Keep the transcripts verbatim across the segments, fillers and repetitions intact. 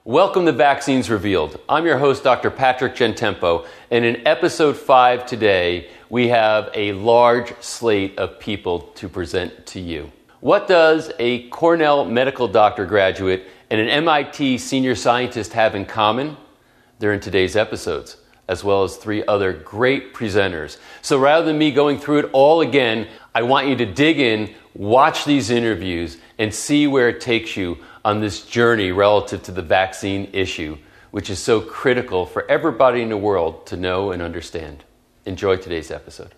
Welcome to Vaccines Revealed. I'm your host, Doctor Patrick Gentempo, and in episode five today, we have a large slate of people to present to you. What does a Cornell medical doctor graduate and an M I T senior scientist have in common? They're in today's episodes, as well as three other great presenters. So rather than me going through it all again, I want you to dig in, watch these interviews, and see where it takes you on this journey relative to the vaccine issue, which is so critical for everybody in the world to know and understand. Enjoy today's episode.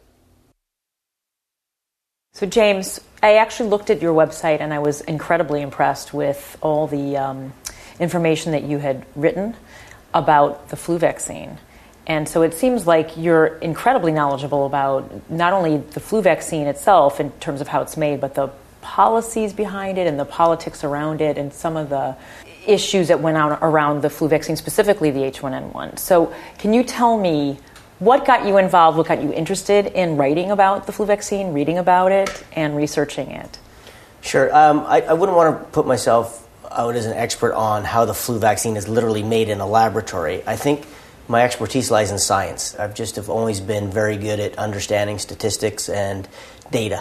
So James, I actually looked at your website and I was incredibly impressed with all the um, information that you had written about the flu vaccine. And so it seems like you're incredibly knowledgeable about not only the flu vaccine itself in terms of how it's made, but the policies behind it and the politics around it and some of the issues that went on around the flu vaccine, specifically the H one N one. So can you tell me what got you involved, what got you interested in writing about the flu vaccine, reading about it, and researching it? Sure. Um, I, I wouldn't want to put myself out as an expert on how the flu vaccine is literally made in a laboratory. I think my expertise lies in science. I've just have always been very good at understanding statistics and data.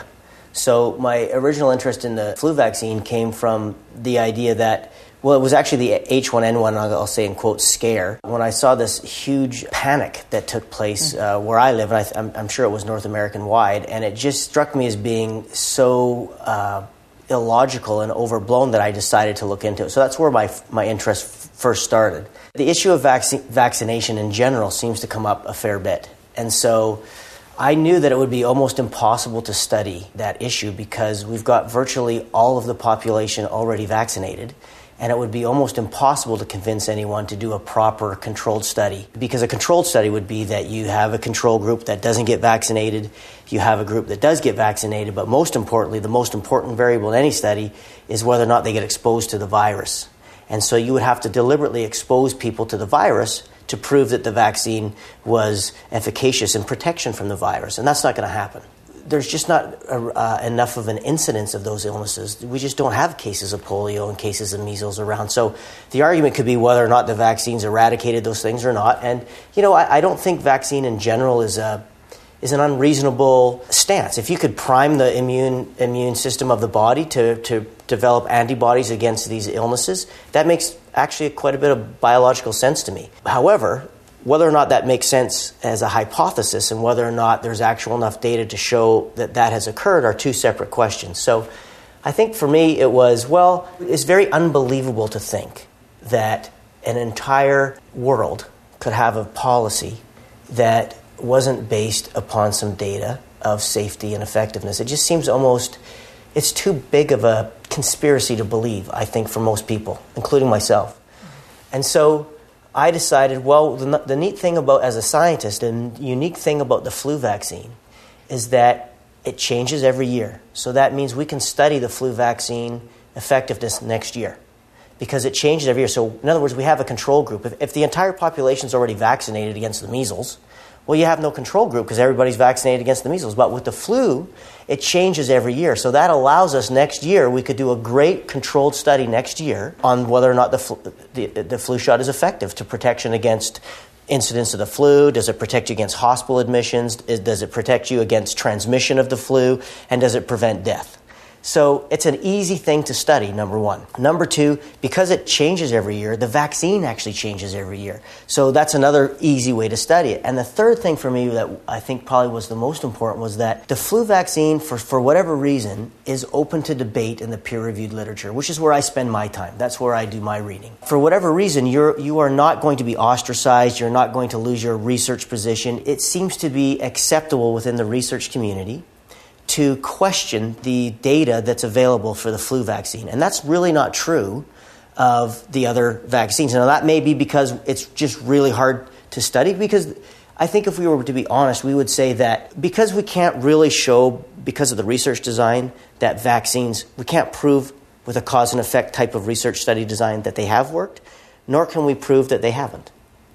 So my original interest in the flu vaccine came from the idea that, well, it was actually the H one N one, I'll say in quotes, scare. When I saw this huge panic that took place uh, where I live, and I th- I'm, I'm sure it was North American-wide, and it just struck me as being so uh, illogical and overblown that I decided to look into it. So that's where my my interest f- first started. The issue of vac- vaccination in general seems to come up a fair bit. And so I knew that it would be almost impossible to study that issue because we've got virtually all of the population already vaccinated, and it would be almost impossible to convince anyone to do a proper controlled study. Because a controlled study would be that you have a control group that doesn't get vaccinated, you have a group that does get vaccinated, but most importantly, the most important variable in any study is whether or not they get exposed to the virus. And so you would have to deliberately expose people to the virus to prove that the vaccine was efficacious in protection from the virus. And that's not going to happen. There's just not uh, enough of an incidence of those illnesses. We just don't have cases of polio and cases of measles around. So the argument could be whether or not the vaccines eradicated those things or not. And, you know, I, I don't think vaccine in general is a is an unreasonable stance. If you could prime the immune immune system of the body to, to develop antibodies against these illnesses, that makes actually quite a bit of biological sense to me. However, whether or not that makes sense as a hypothesis and whether or not there's actual enough data to show that that has occurred are two separate questions. So I think for me it was, well, it's very unbelievable to think that an entire world could have a policy that wasn't based upon some data of safety and effectiveness. It just seems almost, it's too big of a conspiracy to believe, I think, for most people, including myself. And so I decided, well, the, the neat thing about, as a scientist, and unique thing about the flu vaccine is that it changes every year. So that means we can study the flu vaccine effectiveness next year because it changes every year. So in other words, we have a control group. If, if the entire population is already vaccinated against the measles, well, you have no control group because everybody's vaccinated against the measles. But with the flu, it changes every year. So that allows us next year, we could do a great controlled study next year on whether or not the flu, the, the flu shot is effective to protection against incidence of the flu. Does it protect you against hospital admissions? Does it protect you against transmission of the flu? And does it prevent death? So it's an easy thing to study, number one. Number two, because it changes every year, the vaccine actually changes every year. So that's another easy way to study it. And the third thing for me that I think probably was the most important was that the flu vaccine, for, for whatever reason, is open to debate in the peer-reviewed literature, which is where I spend my time. That's where I do my reading. For whatever reason, you're, you are not going to be ostracized. You're not going to lose your research position. It seems to be acceptable within the research community to question the data that's available for the flu vaccine. And that's really not true of the other vaccines. Now, that may be because it's just really hard to study, because I think if we were to be honest, we would say that because we can't really show, because of the research design, that vaccines, we can't prove with a cause and effect type of research study design that they have worked, nor can we prove that they haven't.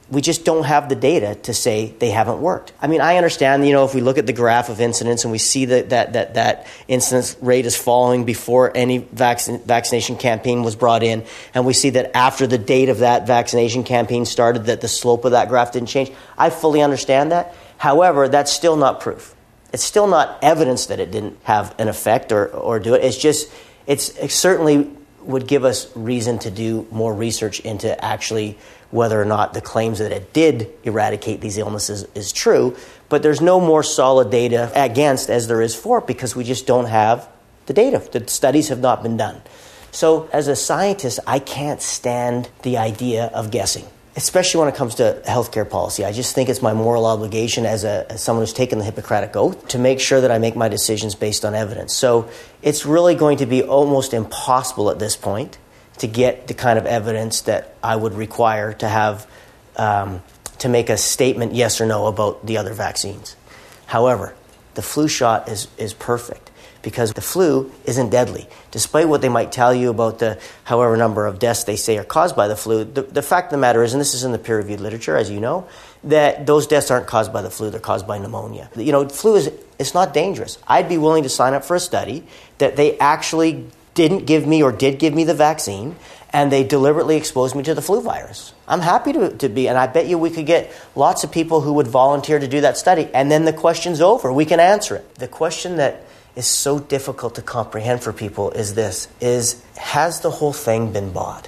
we just don't have the data to say they haven't worked. I mean, I understand, you know, if we look at the graph of incidence and we see that that that, that incidence rate is falling before any vaccine, vaccination campaign was brought in, and we see that after the date of that vaccination campaign started that the slope of that graph didn't change, I fully understand that. However, that's still not proof. It's still not evidence that it didn't have an effect or, or do it. It's just, it's, it certainly would give us reason to do more research into actually whether or not the claims that it did eradicate these illnesses is true, but there's no more solid data against as there is for, because we just don't have the data. The studies have not been done. So as a scientist, I can't stand the idea of guessing, especially when it comes to healthcare policy. I just think it's my moral obligation as, a, as someone who's taken the Hippocratic Oath to make sure that I make my decisions based on evidence. So it's really going to be almost impossible at this point to get the kind of evidence that I would require to have um, to make a statement yes or no about the other vaccines. However, the flu shot is, is perfect because the flu isn't deadly. Despite what they might tell you about the however number of deaths they say are caused by the flu, the, the fact of the matter is, and this is in the peer-reviewed literature, as you know, that those deaths aren't caused by the flu, they're caused by pneumonia. You know, flu is it's not dangerous. I'd be willing to sign up for a study that they actually didn't give me or did give me the vaccine, and they deliberately exposed me to the flu virus. I'm happy to, to be, and I bet you we could get lots of people who would volunteer to do that study, and then the question's over. We can answer it. The question that is so difficult to comprehend for people is this, is has the whole thing been bought?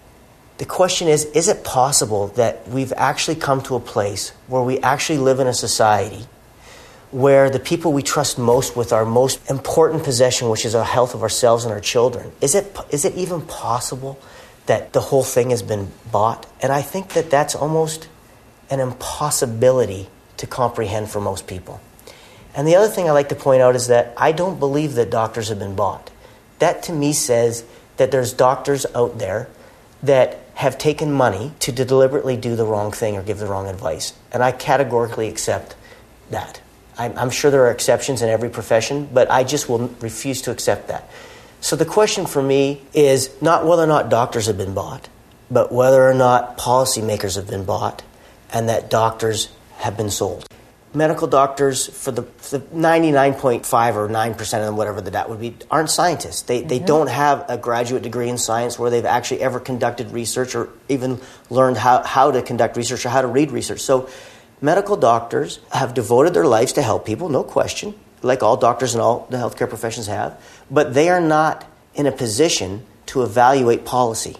The question is, is it possible that we've actually come to a place where we actually live in a society where the people we trust most with our most important possession, which is our health of ourselves and our children, is it is it even possible that the whole thing has been bought? And I think that that's almost an impossibility to comprehend for most people. And the other thing I like to point out is that I don't believe that doctors have been bought. That to me says that there's doctors out there that have taken money to deliberately do the wrong thing or give the wrong advice. And I categorically accept that. I'm sure there are exceptions in every profession, but I just will refuse to accept that. So the question for me is not whether or not doctors have been bought, but whether or not policymakers have been bought and that doctors have been sold. Medical doctors, for the, for the ninety-nine point five or nine percent of them, whatever the that would be, aren't scientists. They, mm-hmm. they don't have a graduate degree in science where they've actually ever conducted research or even learned how, how to conduct research or how to read research. So medical doctors have devoted their lives to help people, no question, like all doctors and all the healthcare professions have, but they are not in a position to evaluate policy.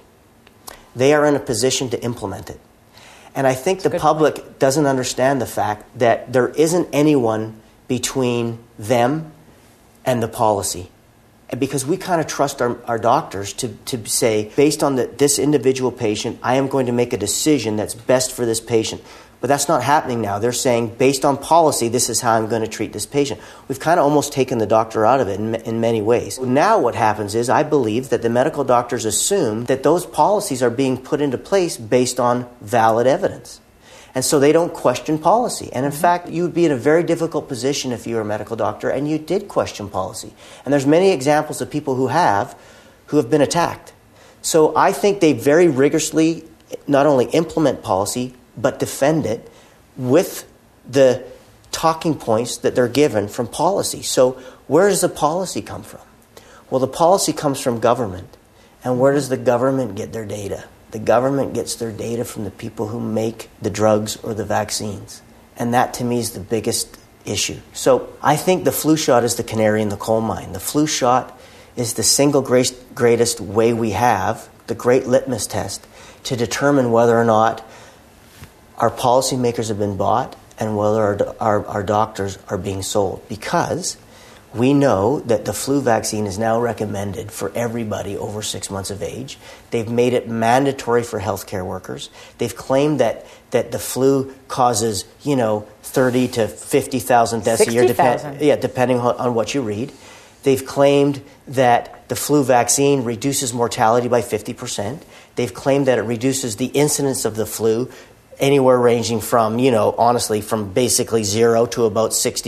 They are in a position to implement it. And I think That's the public point. doesn't understand the fact that there isn't anyone between them and the policy. And because we kind of trust our, our doctors to, to say, based on the, this individual patient, I am going to make a decision that's best for this patient. But that's not happening now. They're saying, based on policy, this is how I'm going to treat this patient. We've kind of almost taken the doctor out of it in, in many ways. Now what happens is, I believe that the medical doctors assume that those policies are being put into place based on valid evidence. And so they don't question policy. And in mm-hmm. fact, you would be in a very difficult position if you were a medical doctor and you did question policy. And there's many examples of people who have, who have been attacked. So I think they very rigorously not only implement policy, but defend it with the talking points that they're given from policy. So where does the policy come from? Well, the policy comes from government. And where does the government get their data? The government gets their data from the people who make the drugs or the vaccines. And that, to me, is the biggest issue. So I think the flu shot is the canary in the coal mine. The flu shot is the single greatest way we have, the great litmus test, to determine whether or not our policymakers have been bought and whether our, our, our doctors are being sold. Because we know that the flu vaccine is now recommended for everybody over six months of age. They've made it mandatory for healthcare workers. They've claimed that, that the flu causes, you know, thirty to fifty thousand deaths a year, dep- yeah, depending on, on what you read. They've claimed that the flu vaccine reduces mortality by fifty percent. They've claimed that it reduces the incidence of the flu anywhere ranging from, you know, honestly, from basically zero to about sixty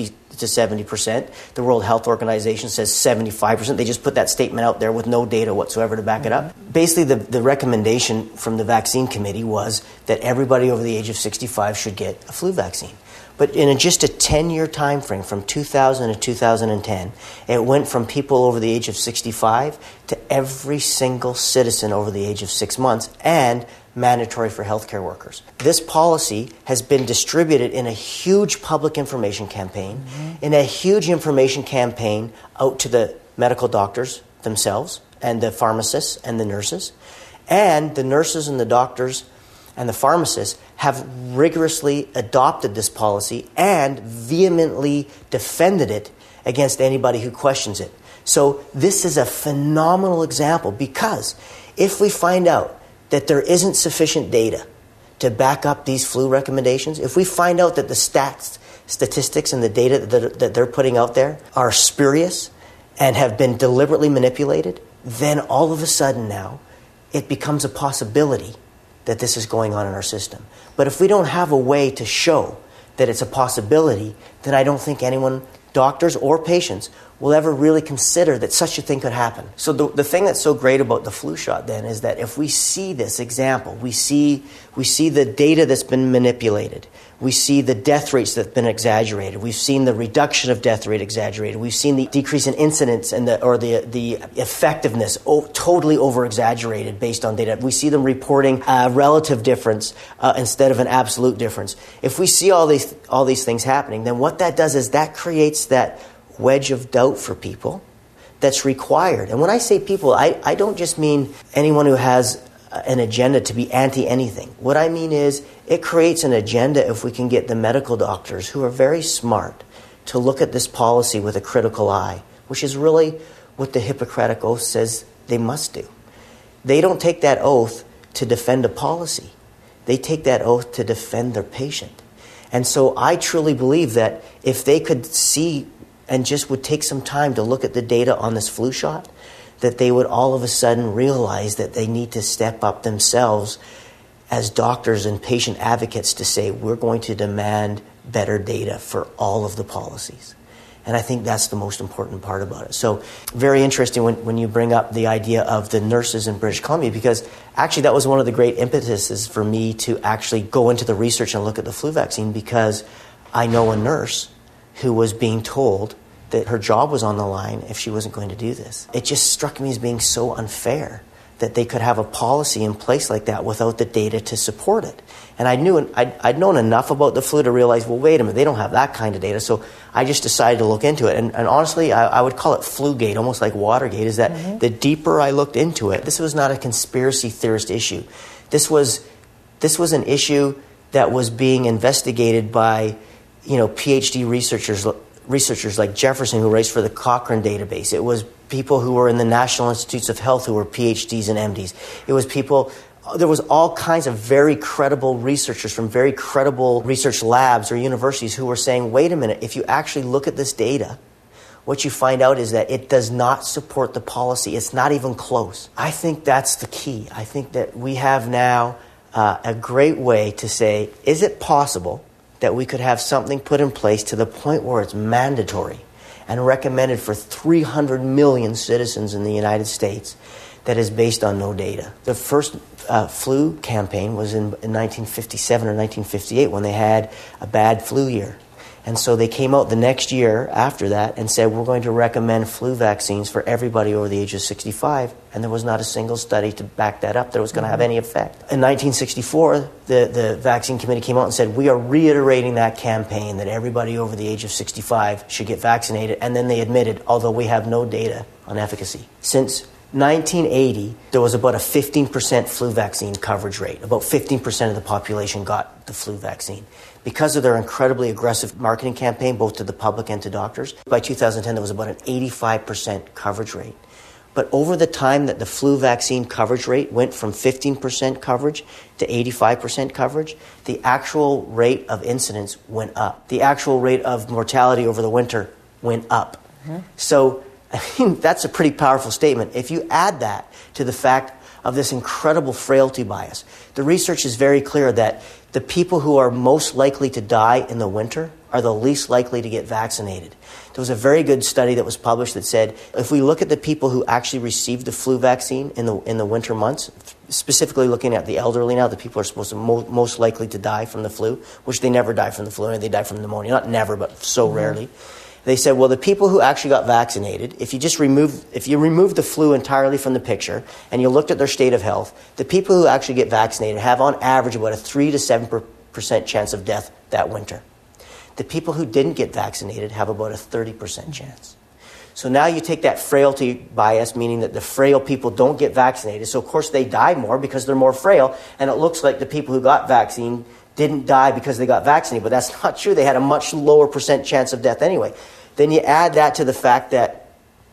to seventy percent. The World Health Organization says seventy-five percent. They just put that statement out there with no data whatsoever to back it up. Basically, the, the recommendation from the vaccine committee was that everybody over the age of sixty-five should get a flu vaccine. But in a, just a ten-year time frame, from two thousand to two thousand ten, it went from people over the age of sixty-five to every single citizen over the age of six months and mandatory for healthcare workers. This policy has been distributed in a huge public information campaign, mm-hmm. in a huge information campaign out to the medical doctors themselves and the pharmacists and the nurses. And the nurses and the doctors and the pharmacists have rigorously adopted this policy and vehemently defended it against anybody who questions it. So this is a phenomenal example, because if we find out that there isn't sufficient data to back up these flu recommendations, if we find out that the stats, statistics and the data that, that they're putting out there are spurious and have been deliberately manipulated, then all of a sudden now it becomes a possibility that this is going on in our system. But if we don't have a way to show that it's a possibility, then I don't think anyone, doctors or patients, will ever really consider that such a thing could happen. So the, the thing that's so great about the flu shot then is that if we see this example, we see we see the data that's been manipulated, we see the death rates that have been exaggerated, we've seen the reduction of death rate exaggerated, we've seen the decrease in incidence and the or the the effectiveness o- totally over-exaggerated based on data. We see them reporting a relative difference uh, instead of an absolute difference. If we see all these all these things happening, then what that does is that creates that wedge of doubt for people that's required. And when I say people, I, I don't just mean anyone who has an agenda to be anti-anything. What I mean is it creates an agenda if we can get the medical doctors, who are very smart, to look at this policy with a critical eye, which is really what the Hippocratic Oath says they must do. They don't take that oath to defend a policy. They take that oath to defend their patient. And so I truly believe that if they could see and just would take some time to look at the data on this flu shot, that they would all of a sudden realize that they need to step up themselves as doctors and patient advocates to say, we're going to demand better data for all of the policies. And I think that's the most important part about it. So very interesting when, when you bring up the idea of the nurses in British Columbia, because actually that was one of the great impetuses for me to actually go into the research and look at the flu vaccine, because I know a nurse who was being told that her job was on the line if she wasn't going to do this. It just struck me as being so unfair that they could have a policy in place like that without the data to support it. And I knew, I'd, I'd known enough about the flu to realize, well, wait a minute, they don't have that kind of data. So I just decided to look into it. And, and honestly, I, I would call it Flugate, almost like Watergate, is that mm-hmm. the deeper I looked into it, this was not a conspiracy theorist issue. This was, this was an issue that was being investigated by, you know, PhD researchers, researchers like Jefferson, who writes for the Cochrane database. It was people who were in the National Institutes of Health who were PhDs and M Ds. It was people, there was all kinds of very credible researchers from very credible research labs or universities who were saying, wait a minute, if you actually look at this data, what you find out is that it does not support the policy. It's not even close. I think that's the key. I think that we have now uh, a great way to say, is it possible that we could have something put in place to the point where it's mandatory and recommended for three hundred million citizens in the United States that is based on no data. The first uh, flu campaign was in, in nineteen fifty-seven or nineteen fifty-eight when they had a bad flu year. And so they came out the next year after that and said, we're going to recommend flu vaccines for everybody over the age of sixty-five. And there was not a single study to back that up that was going to have any effect. In nineteen sixty-four, the, the vaccine committee came out and said, we are reiterating that campaign that everybody over the age of sixty-five should get vaccinated. And then they admitted, although we have no data on efficacy. Since nineteen eighty, there was about a fifteen percent flu vaccine coverage rate. About fifteen percent of the population got the flu vaccine. Because of their incredibly aggressive marketing campaign, both to the public and to doctors, by two thousand ten, there was about an eighty-five percent coverage rate. But over the time that the flu vaccine coverage rate went from fifteen percent coverage to eighty-five percent coverage, the actual rate of incidence went up. The actual rate of mortality over the winter went up. Mm-hmm. So, I mean, that's a pretty powerful statement. If you add that to the fact of this incredible frailty bias, the research is very clear that the people who are most likely to die in the winter are the least likely to get vaccinated. There was a very good study that was published that said if we look at the people who actually received the flu vaccine in the in the winter months, specifically looking at the elderly now, the people are supposed to mo- most likely to die from the flu, which they never die from the flu, and they die from pneumonia. Not never, but so mm-hmm. rarely. They said, well, the people who actually got vaccinated, if you just remove, if you remove the flu entirely from the picture and you looked at their state of health, the people who actually get vaccinated have on average about a three to seven percent chance of death that winter. The people who didn't get vaccinated have about a thirty percent chance. So now you take that frailty bias, meaning that the frail people don't get vaccinated. So of course they die more because they're more frail, and it looks like the people who got vaccine didn't die because they got vaccinated, but that's not true. They had a much lower percent chance of death anyway. Then you add that to the fact that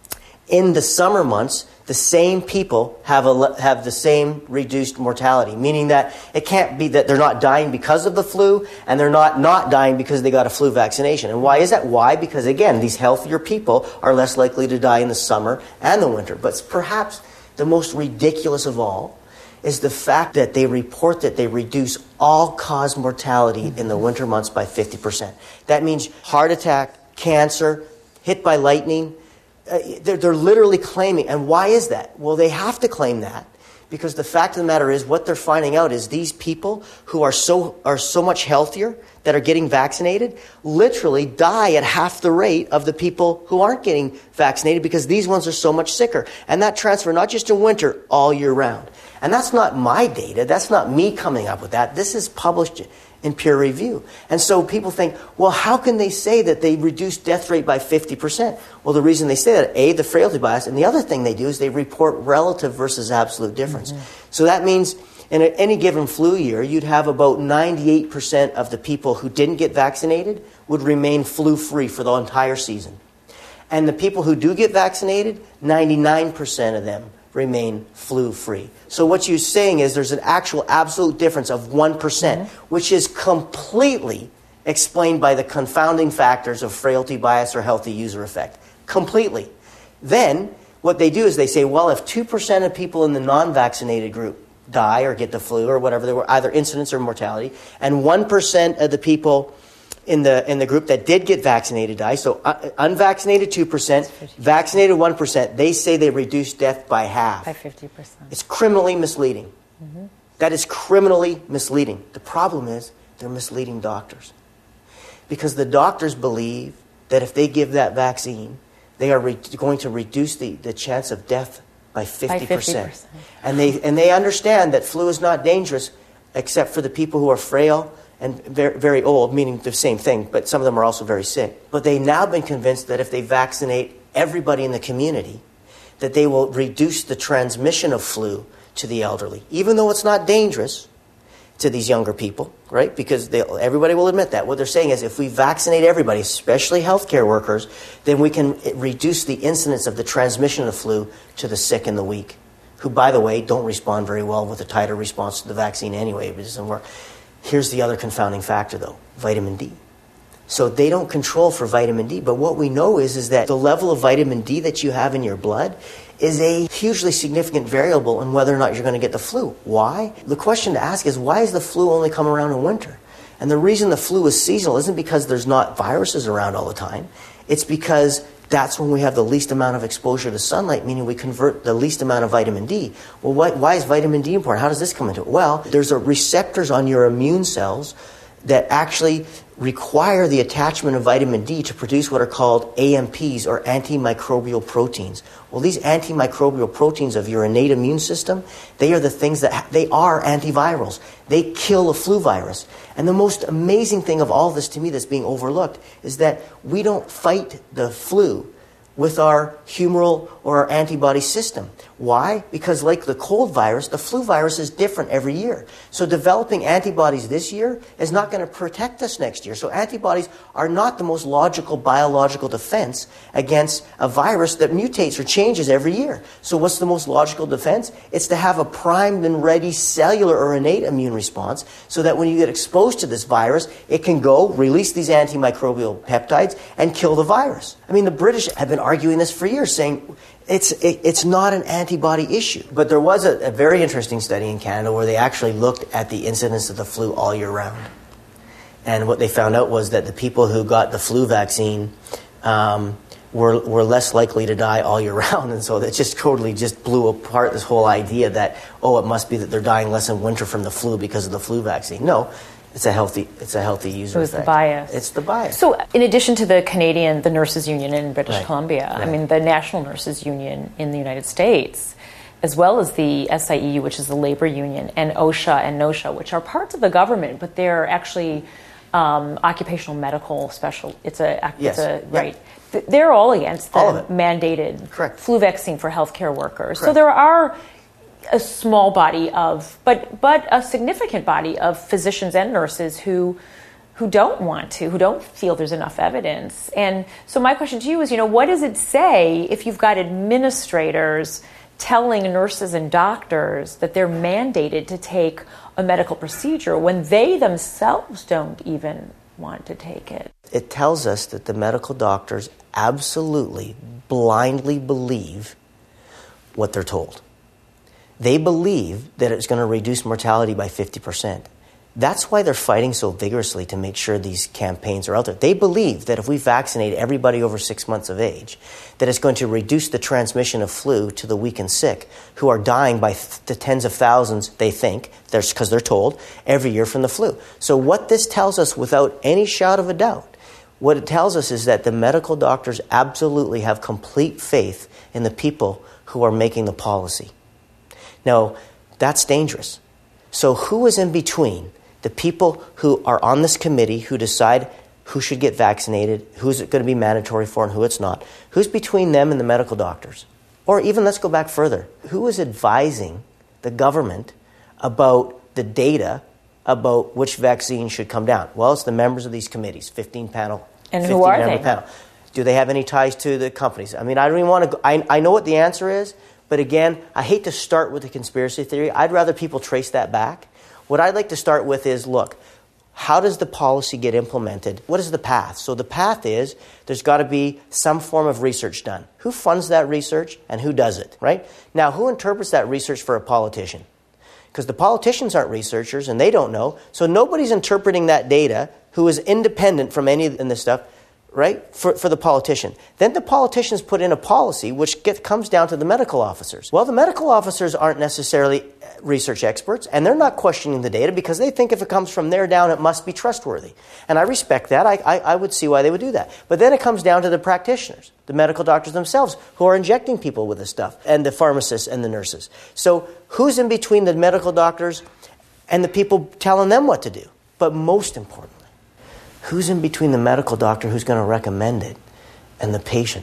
in the summer months, the same people have a, have the same reduced mortality, meaning that it can't be that they're not dying because of the flu and they're not not dying because they got a flu vaccination. And why is that? Why? Because, again, these healthier people are less likely to die in the summer and the winter. But perhaps the most ridiculous of all is the fact that they report that they reduce all-cause mortality in the winter months by fifty percent. That means heart attack, cancer, hit by lightning. Uh, they're, they're literally claiming. And why is that? Well, they have to claim that because the fact of the matter is what they're finding out is these people who are so are so much healthier that are getting vaccinated literally die at half the rate of the people who aren't getting vaccinated because these ones are so much sicker. And that transfer not just in winter, all year round. And that's not my data. That's not me coming up with that. This is published in peer review. And so people think, well, how can they say that they reduced death rate by fifty percent? Well, the reason they say that, A, the frailty bias, and the other thing they do is they report relative versus absolute difference. Mm-hmm. So that means in any given flu year, you'd have about ninety-eight percent of the people who didn't get vaccinated would remain flu-free for the entire season. And the people who do get vaccinated, ninety-nine percent of them remain flu-free. So what you're saying is there's an actual absolute difference of one percent, mm-hmm. which is completely explained by the confounding factors of frailty bias or healthy user effect. Completely. Then what they do is they say, well, if two percent of people in the non-vaccinated group die or get the flu or whatever, there were either incidence or mortality, and one percent of the people in the in the group that did get vaccinated die, so uh, unvaccinated two percent, vaccinated one percent, they say they reduced death by half. By fifty percent. It's criminally misleading. Mm-hmm. That is criminally misleading. The problem is they're misleading doctors. Because the doctors believe that if they give that vaccine, they are re- going to reduce the, the chance of death by fifty percent. By fifty percent. And they, and they understand that flu is not dangerous except for the people who are frail and very, very old, meaning the same thing, but some of them are also very sick. But they've now been convinced that if they vaccinate everybody in the community, that they will reduce the transmission of flu to the elderly, even though it's not dangerous to these younger people, right? Because they, everybody will admit that. What they're saying is if we vaccinate everybody, especially healthcare workers, then we can reduce the incidence of the transmission of flu to the sick and the weak, who, by the way, don't respond very well with a tighter response to the vaccine anyway. It doesn't work. Here's the other confounding factor, though, vitamin D. So they don't control for vitamin D, but what we know is, is that the level of vitamin D that you have in your blood is a hugely significant variable in whether or not you're going to get the flu. Why? The question to ask is, why does the flu only come around in winter? And the reason the flu is seasonal isn't because there's not viruses around all the time. It's because that's when we have the least amount of exposure to sunlight, meaning we convert the least amount of vitamin D. Well, why, why is vitamin D important? How does this come into it? Well, there's a receptors on your immune cells that actually require the attachment of vitamin D to produce what are called A M Ps, or antimicrobial proteins. Well, these antimicrobial proteins of your innate immune system, they are the things that, they are antivirals. They kill a flu virus. And the most amazing thing of all this to me that's being overlooked is that we don't fight the flu with our humoral or our antibody system. Why? Because like the cold virus, the flu virus is different every year. So developing antibodies this year is not going to protect us next year. So antibodies are not the most logical biological defense against a virus that mutates or changes every year. So what's the most logical defense? It's to have a primed and ready cellular or innate immune response so that when you get exposed to this virus, it can go release these antimicrobial peptides and kill the virus. I mean, the British have been arguing this for years, saying it's it, it's not an antibody issue. But there was a, a very interesting study in Canada where they actually looked at the incidence of the flu all year round. And what they found out was that the people who got the flu vaccine um, were were less likely to die all year round. And so that just totally just blew apart this whole idea that, oh, it must be that they're dying less in winter from the flu because of the flu vaccine. No, it's a healthy it's a healthy user It was effect. the bias. It's the bias. So in addition to the Canadian, the Nurses Union in British Right. Columbia, Right. I mean, the National Nurses Union in the United States, as well as the S I E U, which is the labor union, and OSHA and NOSHA, which are parts of the government, but they're actually um, occupational medical special. It's a, Yes. it's a Yep. right. Th- They're all against the All of it. mandated Correct. flu vaccine for healthcare workers. So Correct. there are a small body of, but but a significant body of physicians and nurses who who don't want to, who don't feel there's enough evidence. And so my question to you is, you know, what does it say if you've got administrators telling nurses and doctors that they're mandated to take a medical procedure when they themselves don't even want to take it? It tells us that the medical doctors absolutely blindly believe what they're told. They believe that it's going to reduce mortality by fifty percent. That's why they're fighting so vigorously to make sure these campaigns are out there. They believe that if we vaccinate everybody over six months of age, that it's going to reduce the transmission of flu to the weak and sick, who are dying by th- the tens of thousands, they think, because they're told, every year from the flu. So what this tells us, without any shadow of a doubt, what it tells us is that the medical doctors absolutely have complete faith in the people who are making the policy. Now, that's dangerous. So who is in between the people who are on this committee who decide who should get vaccinated, who's it going to be mandatory for and who it's not? Who's between them and the medical doctors? Or even, let's go back further, who is advising the government about the data about which vaccine should come down? Well, it's the members of these committees, fifteen panel. And who are they? Panel. Do they have any ties to the companies? I mean, I don't even want to go, I, I know what the answer is, but again, I hate to start with the conspiracy theory. I'd rather people trace that back. What I'd like to start with is, look, how does the policy get implemented? What is the path? So the path is there's got to be some form of research done. Who funds that research and who does it, right? Now, who interprets that research for a politician? Because the politicians aren't researchers and they don't know. So nobody's interpreting that data who is independent from any of this stuff, right, for, for the politician. Then the politicians put in a policy which get, comes down to the medical officers. Well, the medical officers aren't necessarily research experts, and they're not questioning the data because they think if it comes from there down, it must be trustworthy. And I respect that. I, I, I would see why they would do that. But then it comes down to the practitioners, the medical doctors themselves, who are injecting people with this stuff, and the pharmacists and the nurses. So who's in between the medical doctors and the people telling them what to do? But most importantly, who's in between the medical doctor who's going to recommend it and the patient?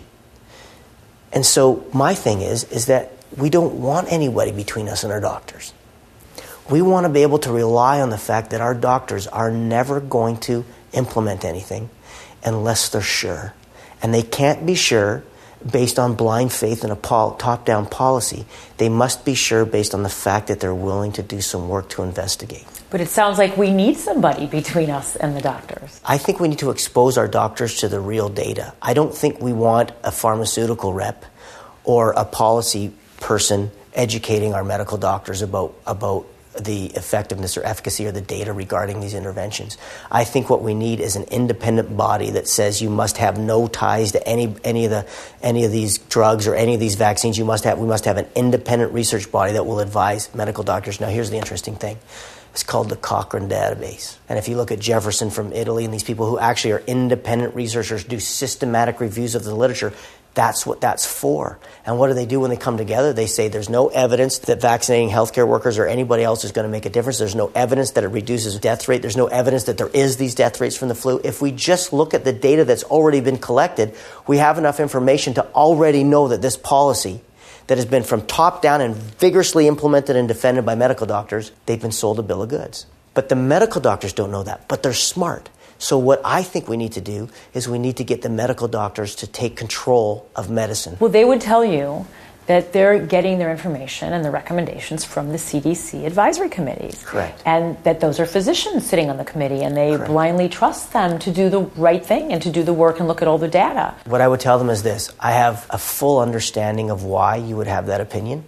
And so my thing is, is that we don't want anybody between us and our doctors. We want to be able to rely on the fact that our doctors are never going to implement anything unless they're sure. And they can't be sure based on blind faith in a pol- top-down policy. They must be sure based on the fact that they're willing to do some work to investigate. But it sounds like we need somebody between us and the doctors. I think we need to expose our doctors to the real data. I don't think we want a pharmaceutical rep or a policy person educating our medical doctors about, about the effectiveness or efficacy or the data regarding these interventions. I think what we need is an independent body that says you must have no ties to any any of the any of these drugs or any of these vaccines. You must have we must have an independent research body that will advise medical doctors. Now, here's the interesting thing. It's called the Cochrane database. And if you look at Jefferson from Italy and these people who actually are independent researchers, do systematic reviews of the literature, that's what that's for. And what do they do when they come together? They say there's no evidence that vaccinating healthcare workers or anybody else is going to make a difference. There's no evidence that it reduces death rate. There's no evidence that there is these death rates from the flu. If we just look at the data that's already been collected, we have enough information to already know that this policy that has been from top down and vigorously implemented and defended by medical doctors, they've been sold a bill of goods. But the medical doctors don't know that, but they're smart. So what I think we need to do is we need to get the medical doctors to take control of medicine. Well, they would tell you that they're getting their information and the recommendations from the C D C advisory committees. Correct. And that those are physicians sitting on the committee and they Correct. blindly trust them to do the right thing and to do the work and look at all the data. What I would tell them is this. I have a full understanding of why you would have that opinion.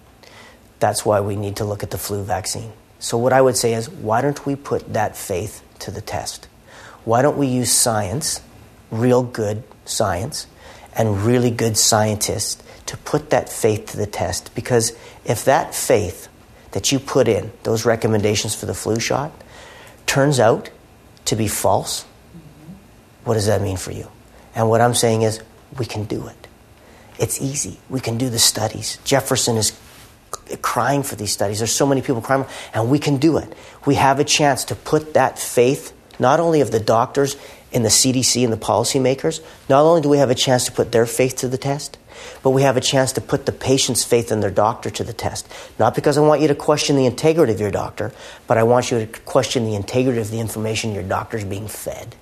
That's why we need to look at the flu vaccine. So what I would say is, why don't we put that faith to the test? Why don't we use science, real good science, and really good scientists to put that faith to the test? Because if that faith that you put in, those recommendations for the flu shot, turns out to be false, what does that mean for you? And what I'm saying is, we can do it. It's easy. We can do the studies. Jefferson is crying for these studies. There's so many people crying, and we can do it. We have a chance to put that faith, not only of the doctors in the C D C and the policymakers, not only do we have a chance to put their faith to the test, but we have a chance to put the patient's faith in their doctor to the test. Not because I want you to question the integrity of your doctor, but I want you to question the integrity of the information your doctor's being fed.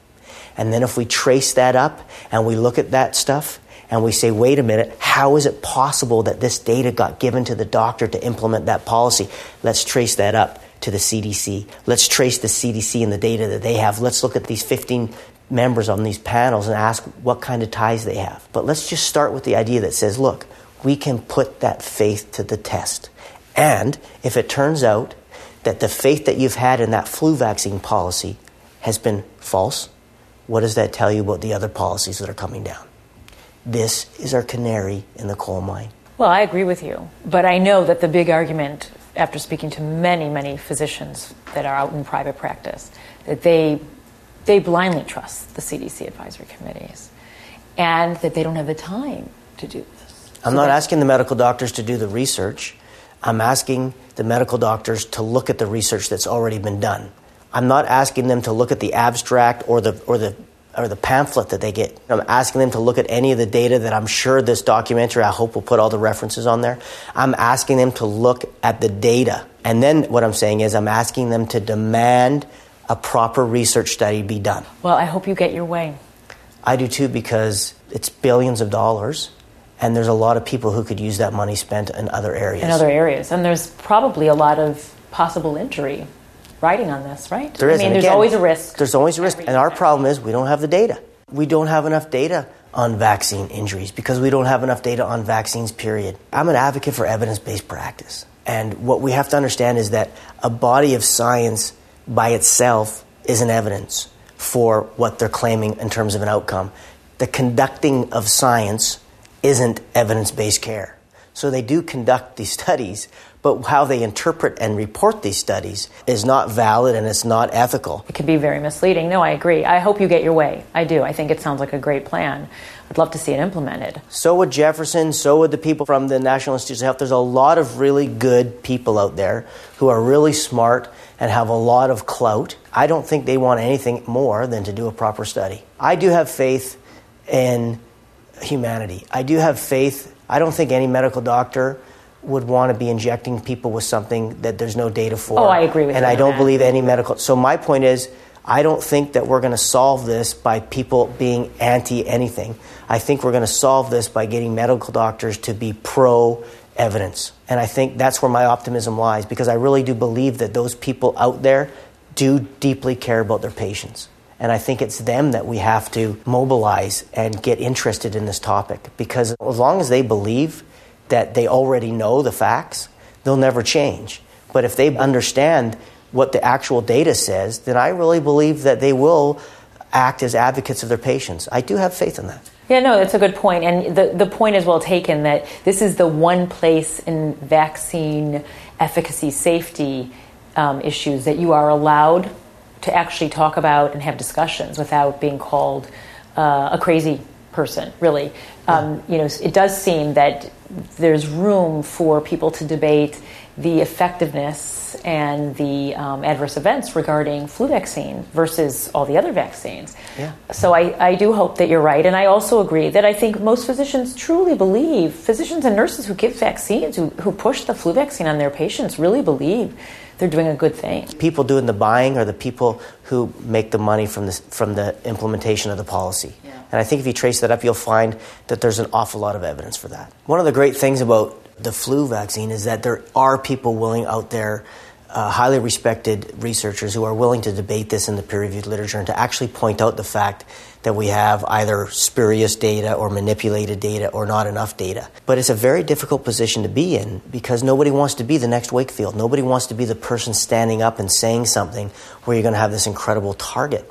And then if we trace that up and we look at that stuff and we say, wait a minute, how is it possible that this data got given to the doctor to implement that policy? Let's trace that up to the C D C. Let's trace the C D C and the data that they have. Let's look at these fifteen members on these panels and ask what kind of ties they have. But let's just start with the idea that says, look, we can put that faith to the test. And if it turns out that the faith that you've had in that flu vaccine policy has been false, what does that tell you about the other policies that are coming down? This is our canary in the coal mine. Well, I agree with you. But I know that the big argument, after speaking to many, many physicians that are out in private practice, that they they blindly trust the C D C advisory committees and that they don't have the time to do this. I'm so not asking the medical doctors to do the research. I'm asking the medical doctors to look at the research that's already been done. I'm not asking them to look at the abstract or the or the or the pamphlet that they get. I'm asking them to look at any of the data that I'm sure this documentary, I hope, will put all the references on there. I'm asking them to look at the data. And then what I'm saying is I'm asking them to demand a proper research study be done. Well, I hope you get your way. I do too, because it's billions of dollars, and there's a lot of people who could use that money spent in other areas. In other areas. And there's probably a lot of possible injury riding on this, right? There is. I mean, and there's again, always a risk. There's always a risk. And our problem is we don't have the data. We don't have enough data on vaccine injuries because we don't have enough data on vaccines, period. I'm an advocate for evidence-based practice. And what we have to understand is that a body of science by itself isn't evidence for what they're claiming in terms of an outcome. The conducting of science isn't evidence-based care. So they do conduct these studies, but how they interpret and report these studies is not valid and it's not ethical. It can be very misleading. No, I agree. I hope you get your way. I do. I think it sounds like a great plan. I'd love to see it implemented. So would Jefferson, so would the people from the National Institutes of Health. There's a lot of really good people out there who are really smart and have a lot of clout. I don't think they want anything more than to do a proper study. I do have faith in humanity. I do have faith. I don't think any medical doctor would want to be injecting people with something that there's no data for. Oh, I agree with and you. And I don't that. believe any medical... So my point is, I don't think that we're going to solve this by people being anti-anything. I think we're going to solve this by getting medical doctors to be pro-evidence. And I think that's where my optimism lies, because I really do believe that those people out there do deeply care about their patients. And I think it's them that we have to mobilize and get interested in this topic, because as long as they believe that they already know the facts, they'll never change. But if they understand what the actual data says, then I really believe that they will act as advocates of their patients. I do have faith in that. Yeah, no, that's a good point. And the, the point is well taken that this is the one place in vaccine efficacy, safety um, issues that you are allowed to actually talk about and have discussions without being called uh, a crazy person, really. Um, you know, it does seem that there's room for people to debate the effectiveness and the um, adverse events regarding flu vaccine versus all the other vaccines. Yeah. So I, I do hope that you're right. And I also agree that I think most physicians truly believe, physicians and nurses who give vaccines, who, who push the flu vaccine on their patients, really believe they're doing a good thing. People doing the buying are the people who make the money from the, from the implementation of the policy. Yeah. And I think if you trace that up, you'll find that there's an awful lot of evidence for that. One of the great things about the flu vaccine is that there are people willing out there, uh, highly respected researchers who are willing to debate this in the peer-reviewed literature and to actually point out the fact that we have either spurious data or manipulated data or not enough data. But it's a very difficult position to be in because nobody wants to be the next Wakefield. Nobody wants to be the person standing up and saying something where you're going to have this incredible target.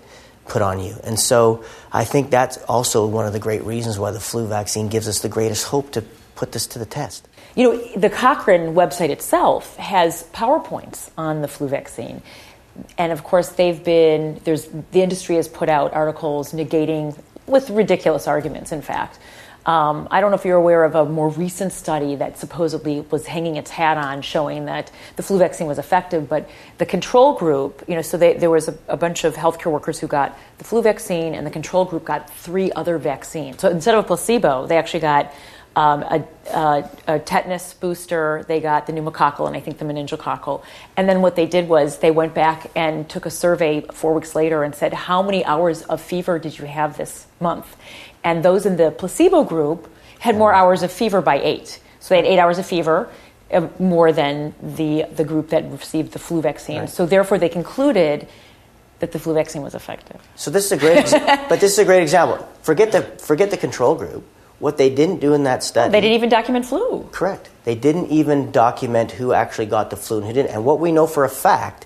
put on you. And so I think that's also one of the great reasons why the flu vaccine gives us the greatest hope to put this to the test. You know, the Cochrane website itself has PowerPoints on the flu vaccine. And of course, they've been, there's, the industry has put out articles negating, with ridiculous arguments, in fact. Um, I don't know if you're aware of a more recent study that supposedly was hanging its hat on showing that the flu vaccine was effective, but the control group, you know, so they, there was a, a bunch of healthcare workers who got the flu vaccine, and the control group got three other vaccines. So instead of a placebo, they actually got um, a, a, a tetanus booster, they got the pneumococcal, and I think the meningococcal. And then what they did was they went back and took a survey four weeks later and said, how many hours of fever did you have this month? And those in the placebo group had more hours of fever by eight. So they had eight hours of fever, uh, more than the the group that received the flu vaccine. Right. So therefore, they concluded that the flu vaccine was effective. So this is a great, but this is a great example. Forget the forget the control group. What they didn't do in that study, they didn't even document flu. Correct. They didn't even document who actually got the flu and who didn't. And what we know for a fact,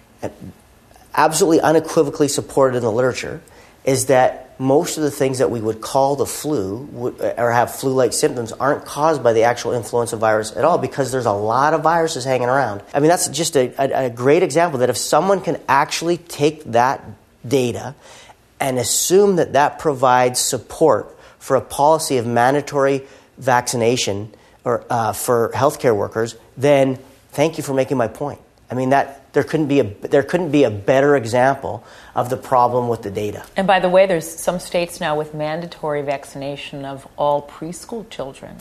absolutely unequivocally supported in the literature, is that most of the things that we would call the flu would, or have flu-like symptoms aren't caused by the actual influenza virus at all, because there's a lot of viruses hanging around. I mean, that's just a, a, a great example that if someone can actually take that data and assume that that provides support for a policy of mandatory vaccination or uh, for healthcare workers, then thank you for making my point. I mean, that there couldn't be a there couldn't be a better example of the problem with the data. And by the way, there's some states now with mandatory vaccination of all preschool children.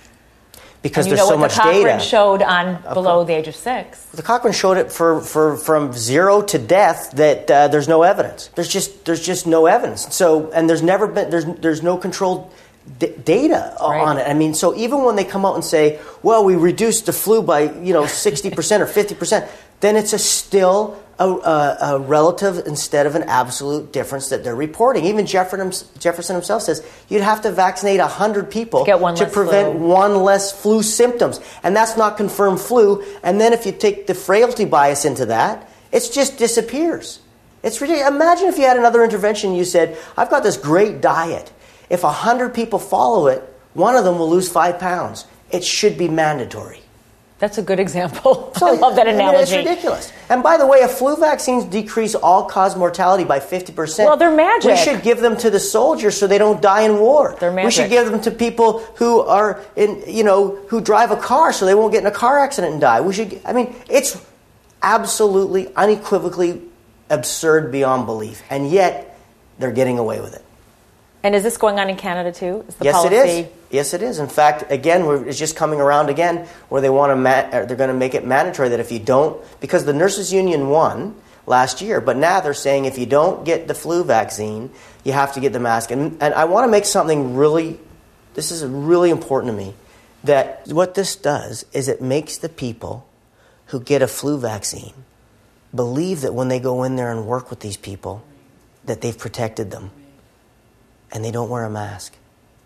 Because and you there's know so much data. The Cochrane data. showed on below the age of six. The Cochrane showed it for, for from zero to death that uh, there's no evidence. There's just there's just no evidence. So and there's never been there's there's no controlled d- data right. on it. I mean, so even when they come out and say, well, we reduced the flu by you know sixty percent or fifty percent, then it's a still a, a, a relative instead of an absolute difference that they're reporting. Even Jefferson, Jefferson himself says you'd have to vaccinate one hundred people to, get one to less prevent flu. one less flu symptoms. And that's not confirmed flu. And then if you take the frailty bias into that, it just disappears. It's ridiculous. Imagine if you had another intervention and you said, I've got this great diet. If one hundred people follow it, one of them will lose five pounds. It should be mandatory. That's a good example. So, I love that analogy. I mean, it's ridiculous. And by the way, if flu vaccines decrease all-cause mortality by fifty percent, well, they're magic. We should give them to the soldiers so they don't die in war. They're magic. We should give them to people who are in, you know, who drive a car so they won't get in a car accident and die. We should. I mean, it's absolutely, unequivocally absurd beyond belief, and yet they're getting away with it. And is this going on in Canada too? Is the yes, policy? it is. Yes, it is. In fact, again, we're, it's just coming around again, where they want to. Ma- they're going to make it mandatory that if you don't, because the nurses' union won last year, but now they're saying if you don't get the flu vaccine, you have to get the mask. And, and I want to make something really. This is really important to me. That what this does is it makes the people who get a flu vaccine believe that when they go in there and work with these people, that they've protected them. And they don't wear a mask.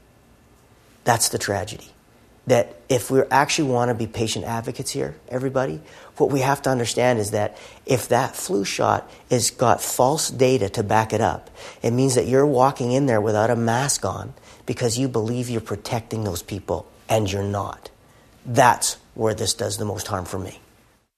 That's the tragedy. That if we actually want to be patient advocates here, everybody, what we have to understand is that if that flu shot has got false data to back it up, it means that you're walking in there without a mask on because you believe you're protecting those people, and you're not. That's where this does the most harm for me.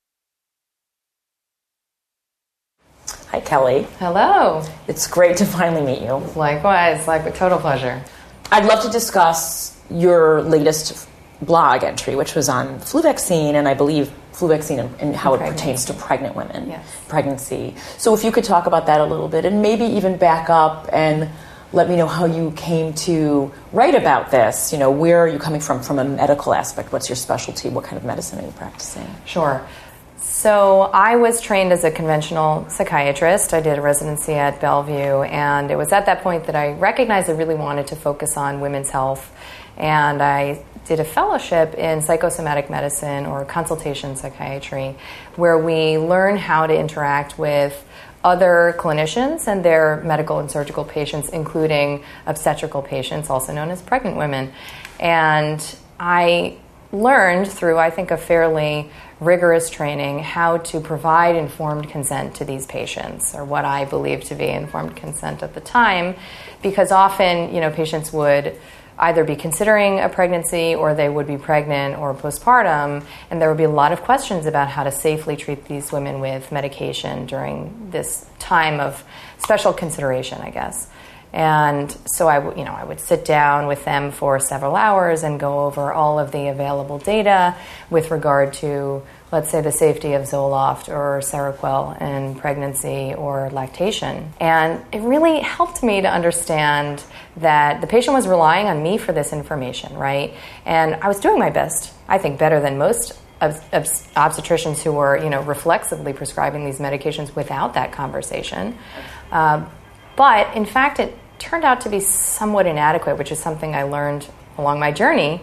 Hi, Kelly. Hello. It's great to finally meet you. Likewise, like a total pleasure. I'd love to discuss your latest blog entry, which was on flu vaccine, and I believe flu vaccine and, and how and it pertains to pregnant women, yes. pregnancy. So if you could talk about that a little bit, and maybe even back up and let me know how you came to write about this. You know, where are you coming from, from a medical aspect? What's your specialty? What kind of medicine are you practicing? Sure. So I was trained as a conventional psychiatrist. I did a residency at Bellevue, and it was at that point that I recognized I really wanted to focus on women's health. And I did a fellowship in psychosomatic medicine or consultation psychiatry, where we learn how to interact with other clinicians and their medical and surgical patients, including obstetrical patients, also known as pregnant women. And I learned through, I think, a fairly rigorous training how to provide informed consent to these patients, or what I believed to be informed consent at the time, because often, you know, patients would either be considering a pregnancy or they would be pregnant or postpartum, and there would be a lot of questions about how to safely treat these women with medication during this time of special consideration, I guess. And so I, w- you know, I would sit down with them for several hours and go over all of the available data with regard to, let's say, the safety of Zoloft or Seroquel in pregnancy or lactation. And it really helped me to understand that the patient was relying on me for this information, right? And I was doing my best, I think better than most obs- obs- obstetricians who were, you know, reflexively prescribing these medications without that conversation. Uh, but in fact, it turned out to be somewhat inadequate, which is something I learned along my journey.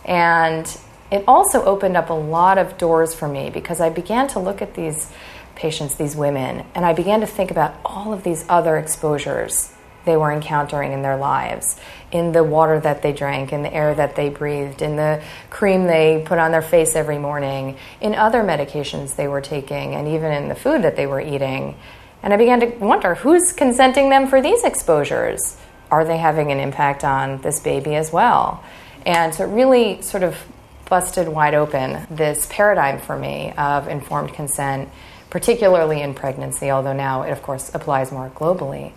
And it also opened up a lot of doors for me, because I began to look at these patients, these women, and I began to think about all of these other exposures they were encountering in their lives, in the water that they drank, in the air that they breathed, in the cream they put on their face every morning, in other medications they were taking, and even in the food that they were eating. And I began to wonder, who's consenting them for these exposures? Are they having an impact on this baby as well? And so it really sort of busted wide open this paradigm for me of informed consent, particularly in pregnancy, although now it, of course, applies more globally.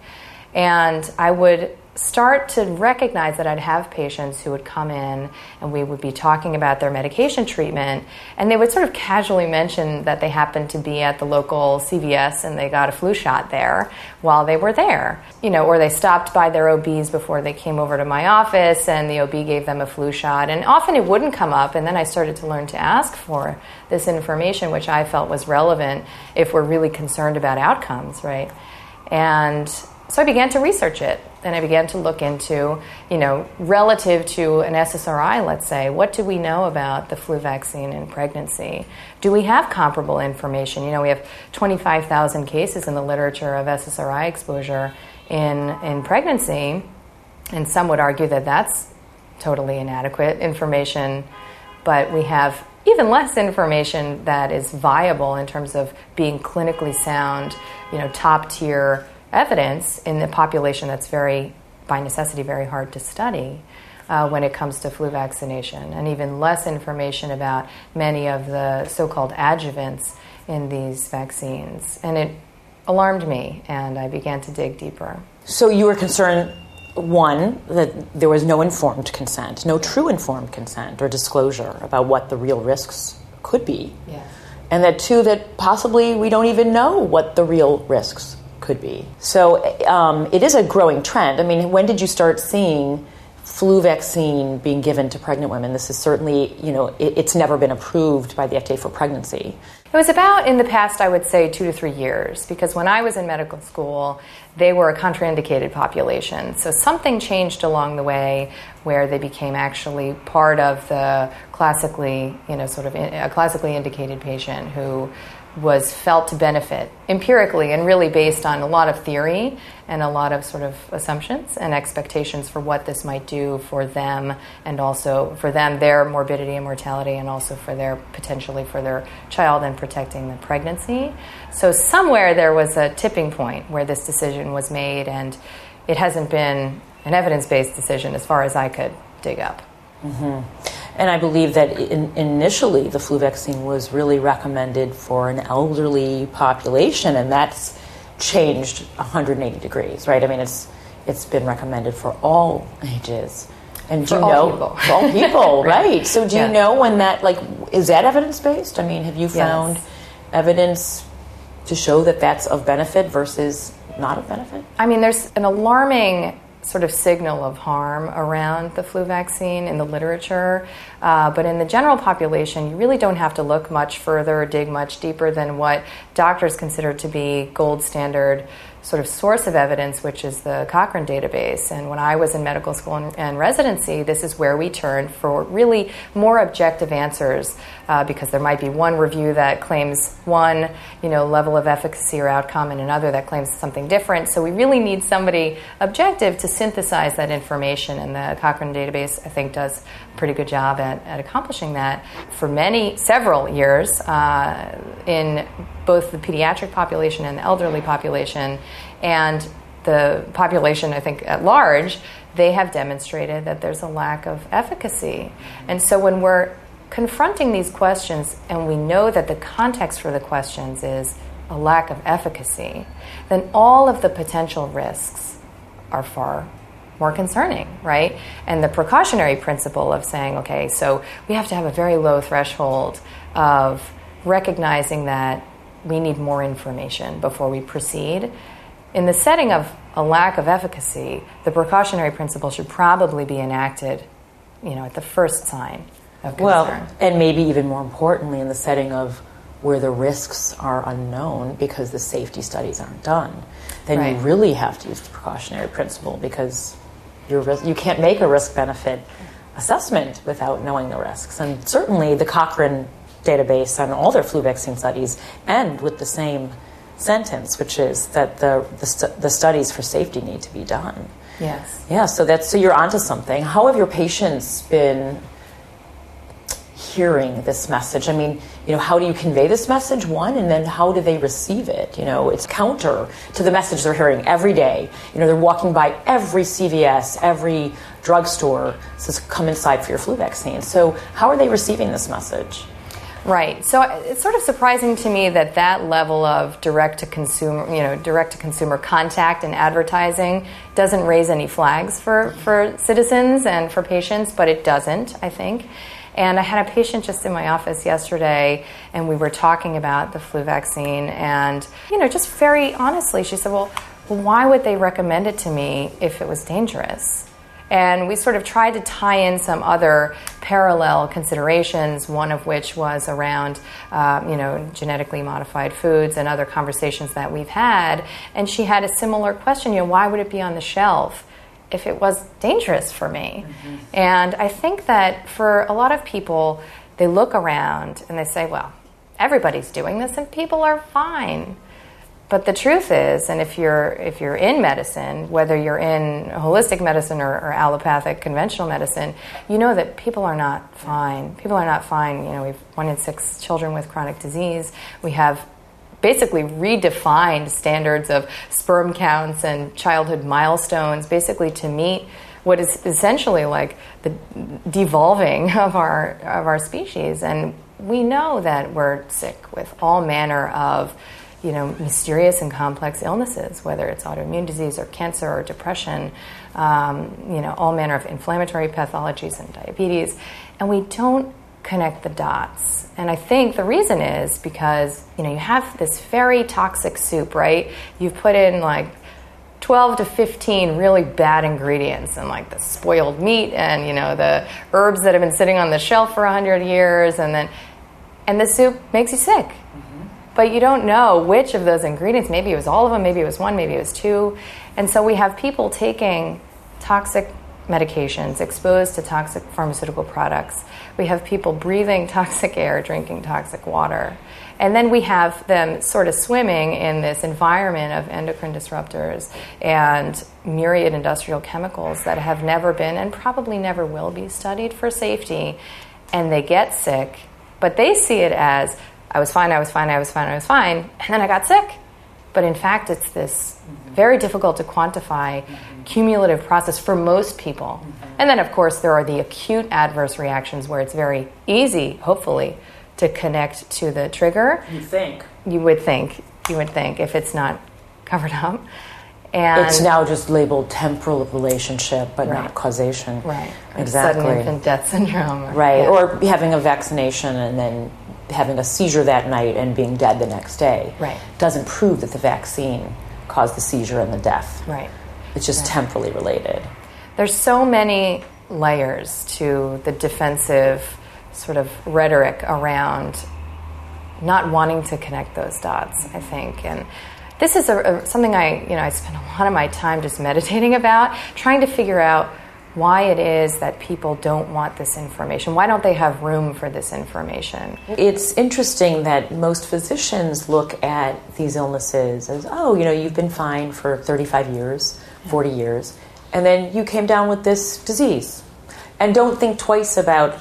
And I would start to recognize that I'd have patients who would come in and we would be talking about their medication treatment, and they would sort of casually mention that they happened to be at the local C V S and they got a flu shot there while they were there. You know, or they stopped by their O Bs before they came over to my office and the O B gave them a flu shot. And often it wouldn't come up, and then I started to learn to ask for this information, which I felt was relevant if we're really concerned about outcomes, right? And so I began to research it, and I began to look into, you know, relative to an S S R I, let's say, what do we know about the flu vaccine in pregnancy? Do we have comparable information? You know, we have twenty-five thousand cases in the literature of S S R I exposure in, in pregnancy, and some would argue that that's totally inadequate information, but we have even less information that is viable in terms of being clinically sound, you know, top-tier evidence in the population that's very, by necessity, very hard to study uh, when it comes to flu vaccination, and even less information about many of the so-called adjuvants in these vaccines. And it alarmed me, and I began to dig deeper. So you were concerned, one, that there was no informed consent, no true informed consent or disclosure about what the real risks could be. Yes. And that, two, that possibly we don't even know what the real risks could be. So um, it is a growing trend. I mean, when did you start seeing flu vaccine being given to pregnant women? This is certainly, you know, it, it's never been approved by the F D A for pregnancy. It was about, in the past, I would say, two to three years, because when I was in medical school, they were a contraindicated population. So something changed along the way where they became actually part of the classically, you know, sort of in, a classically indicated patient who was felt to benefit empirically and really based on a lot of theory and a lot of sort of assumptions and expectations for what this might do for them, and also for them, their morbidity and mortality, and also for their, potentially for their child and protecting the pregnancy. So somewhere there was a tipping point where this decision was made, and it hasn't been an evidence-based decision as far as I could dig up. Mm-hmm. And I believe that in, initially the flu vaccine was really recommended for an elderly population, and that's changed one hundred eighty degrees, right? I mean, it's it's been recommended for all ages. And do for you all know people. for all people, right. right? So do yeah. you know when that, like, is that evidence-based? I mean, have you found yes. evidence to show that that's of benefit versus not of benefit? I mean, there's an alarming sort of signal of harm around the flu vaccine in the literature. Uh, but in the general population, you really don't have to look much further or dig much deeper than what doctors consider to be gold standard sort of source of evidence, which is the Cochrane database. And when I was in medical school and, and residency, this is where we turned for really more objective answers, uh, because there might be one review that claims one, you know, level of efficacy or outcome and another that claims something different. So we really need somebody objective to synthesize that information, and the Cochrane database, I think, does a pretty good job at, at accomplishing that for many, several years uh, in both the pediatric population and the elderly population, and the population, I think, at large, they have demonstrated that there's a lack of efficacy. And so when we're confronting these questions and we know that the context for the questions is a lack of efficacy, then all of the potential risks are far more concerning, right? And the precautionary principle of saying, okay, so we have to have a very low threshold of recognizing that we need more information before we proceed. In the setting of a lack of efficacy, the precautionary principle should probably be enacted, you know, at the first sign of concern. Well, and maybe even more importantly, in the setting of where the risks are unknown because the safety studies aren't done, then Right. you really have to use the precautionary principle, because you're, you can't make a risk-benefit assessment without knowing the risks. And certainly the Cochrane database on all their flu vaccine studies end with the same sentence, which is that the the, stu- the studies for safety need to be done. Yes. Yeah, so that's so you're onto something. How have your patients been hearing this message? I mean, you know, how do you convey this message, one, and then how do they receive it? You know, it's counter to the message they're hearing every day. You know, they're walking by every C V S, every drugstore, says, come inside for your flu vaccine. So how are they receiving this message? Right. So it's sort of surprising to me that that level of direct to consumer, you know, direct to consumer contact and advertising doesn't raise any flags for, for citizens and for patients, but it doesn't, I think. And I had a patient just in my office yesterday, and we were talking about the flu vaccine, and, you know, just very honestly, she said, well, why would they recommend it to me if it was dangerous? And we sort of tried to tie in some other parallel considerations, one of which was around, uh, you know, genetically modified foods and other conversations that we've had. And she had a similar question, you know, why would it be on the shelf if it was dangerous for me? Mm-hmm. And I think that for a lot of people, they look around and they say, well, everybody's doing this and people are fine. But the truth is, and if you're if you're in medicine, whether you're in holistic medicine or, or allopathic conventional medicine, you know that people are not fine. People are not fine. You know, we've one in six children with chronic disease. We have basically redefined standards of sperm counts and childhood milestones, basically to meet what is essentially like the devolving of our of our species. And we know that we're sick with all manner of, you know, mysterious and complex illnesses, whether it's autoimmune disease or cancer or depression, um, you know, all manner of inflammatory pathologies and diabetes, and we don't connect the dots. And I think the reason is because, you know, you have this very toxic soup, right? You've put in like twelve to fifteen really bad ingredients, and like the spoiled meat and, you know, the herbs that have been sitting on the shelf for a hundred years, and then, and the soup makes you sick. But you don't know which of those ingredients, maybe it was all of them, maybe it was one, maybe it was two. And so we have people taking toxic medications, exposed to toxic pharmaceutical products. We have people breathing toxic air, drinking toxic water. And then we have them sort of swimming in this environment of endocrine disruptors and myriad industrial chemicals that have never been and probably never will be studied for safety. And they get sick, but they see it as, I was fine, I was fine, I was fine, I was fine, and then I got sick. But in fact, it's this very difficult to quantify cumulative process for most people. And then, of course, there are the acute adverse reactions where it's very easy, hopefully, to connect to the trigger. You think. You would think. You would think, if it's not covered up. And it's now just labeled temporal relationship, but right. not causation. Right. Exactly. Sudden infant death syndrome. Right. Yeah. Or having a vaccination and then having a seizure that night and being dead the next day. Right. Doesn't prove that the vaccine caused the seizure and the death. Right. It's just right. temporally related. There's so many layers to the defensive sort of rhetoric around not wanting to connect those dots, I think. And this is a, a, something I, you know, I spend a lot of my time just meditating about, trying to figure out why it is that people don't want this information. Why don't they have room for this information? It's interesting that most physicians look at these illnesses as, oh, you know, you've been fine for thirty-five years, forty years, and then you came down with this disease. And don't think twice about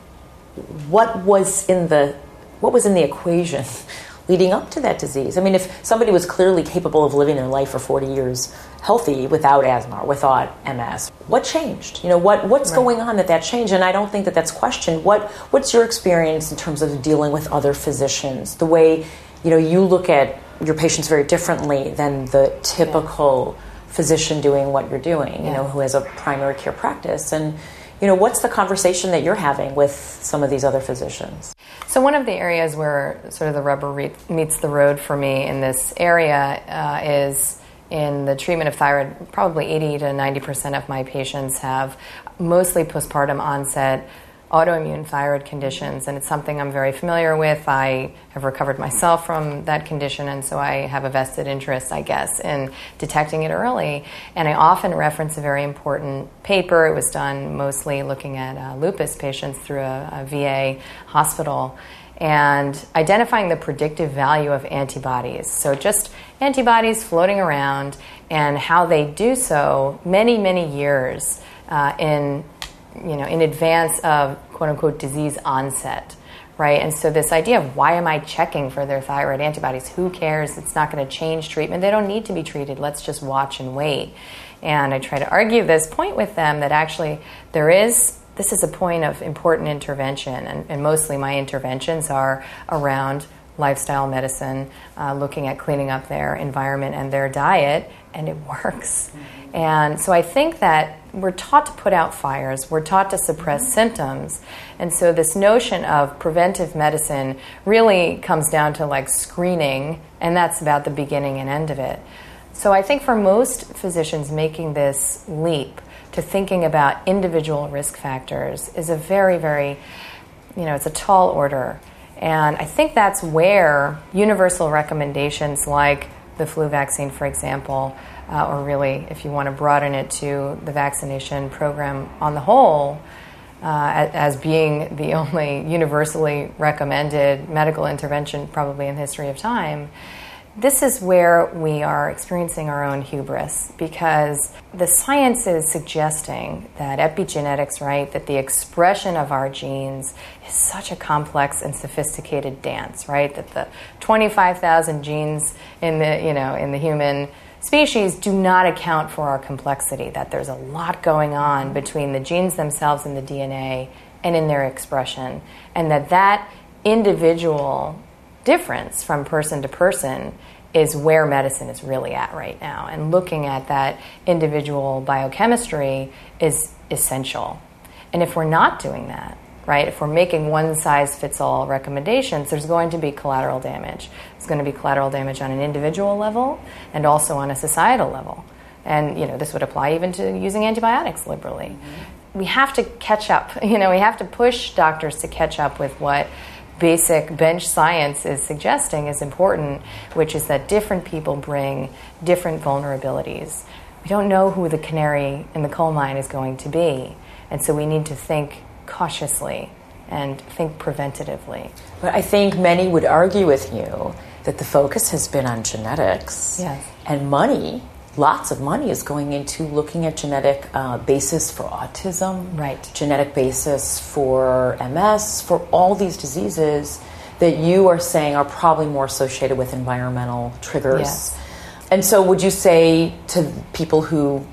what was in the what was in the equation leading up to that disease. I mean, if somebody was clearly capable of living their life for forty years healthy without asthma or without M S, what changed? You know, what what's right. going on that that changed? And I don't think that that's questioned. What what's your experience in terms of dealing with other physicians? The way, you know, you look at your patients very differently than the typical yeah. physician doing what you're doing, you yeah. know, who has a primary care practice. And you know, what's the conversation that you're having with some of these other physicians? So one of the areas where sort of the rubber re- meets the road for me in this area uh, is in the treatment of thyroid. Probably eighty to ninety percent of my patients have mostly postpartum onset autoimmune thyroid conditions, and it's something I'm very familiar with. I have recovered myself from that condition, and so I have a vested interest, I guess, in detecting it early. And I often reference a very important paper. It was done mostly looking at uh, lupus patients through a, a V A hospital, and identifying the predictive value of antibodies. So just antibodies floating around and how they do so many, many years uh, in you know, in advance of quote-unquote disease onset, right? And so this idea of why am I checking for their thyroid antibodies? Who cares? It's not going to change treatment. They don't need to be treated. Let's just watch and wait. And I try to argue this point with them that actually there is, this is a point of important intervention, and, and mostly my interventions are around lifestyle medicine, uh, looking at cleaning up their environment and their diet, and it works. Mm-hmm. And so I think that we're taught to put out fires, we're taught to suppress mm-hmm. symptoms, and so this notion of preventive medicine really comes down to like screening, and that's about the beginning and end of it. So I think for most physicians, making this leap to thinking about individual risk factors is a very, very, you know, it's a tall order. And I think that's where universal recommendations like the flu vaccine, for example, uh, or really, if you want to broaden it to the vaccination program on the whole, uh, as, as being the only universally recommended medical intervention probably in the history of time, this is where we are experiencing our own hubris, because the science is suggesting that epigenetics, right, that the expression of our genes is such a complex and sophisticated dance, right, that the twenty-five thousand genes in the, you know, in the human species do not account for our complexity, that there's a lot going on between the genes themselves in the D N A and in their expression, and that that individual difference from person to person is where medicine is really at right now. And looking at that individual biochemistry is essential. And if we're not doing that, right, if we're making one-size-fits-all recommendations, there's going to be collateral damage. There's going to be collateral damage on an individual level and also on a societal level. And, you know, this would apply even to using antibiotics liberally. Mm-hmm. We have to catch up. You know, we have to push doctors to catch up with what basic bench science is suggesting is important, which is that different people bring different vulnerabilities. We don't know who the canary in the coal mine is going to be, and so we need to think cautiously and think preventatively. But I think many would argue with you that the focus has been on genetics, yes, and money. Lots of money is going into looking at genetic uh, basis for autism, right? Genetic basis for M S, for all these diseases that you are saying are probably more associated with environmental triggers. Yes. And so would you say to people who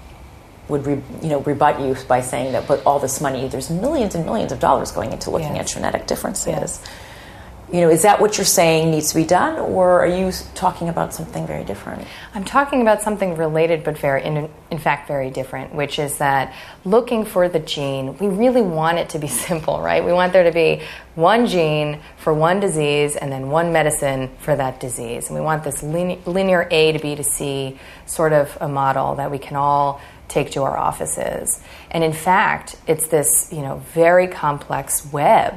would re, you know, rebut you by saying that, but all this money, there's millions and millions of dollars going into looking yes. at genetic differences. Yes. You know, is that what you're saying needs to be done, or are you talking about something very different? I'm talking about something related, but very, in, in fact, very different, which is that looking for the gene, we really want it to be simple, right? We want there to be one gene for one disease and then one medicine for that disease. And we want this linear, linear A to B to C sort of a model that we can all take to our offices. And in fact, it's this, you know, very complex web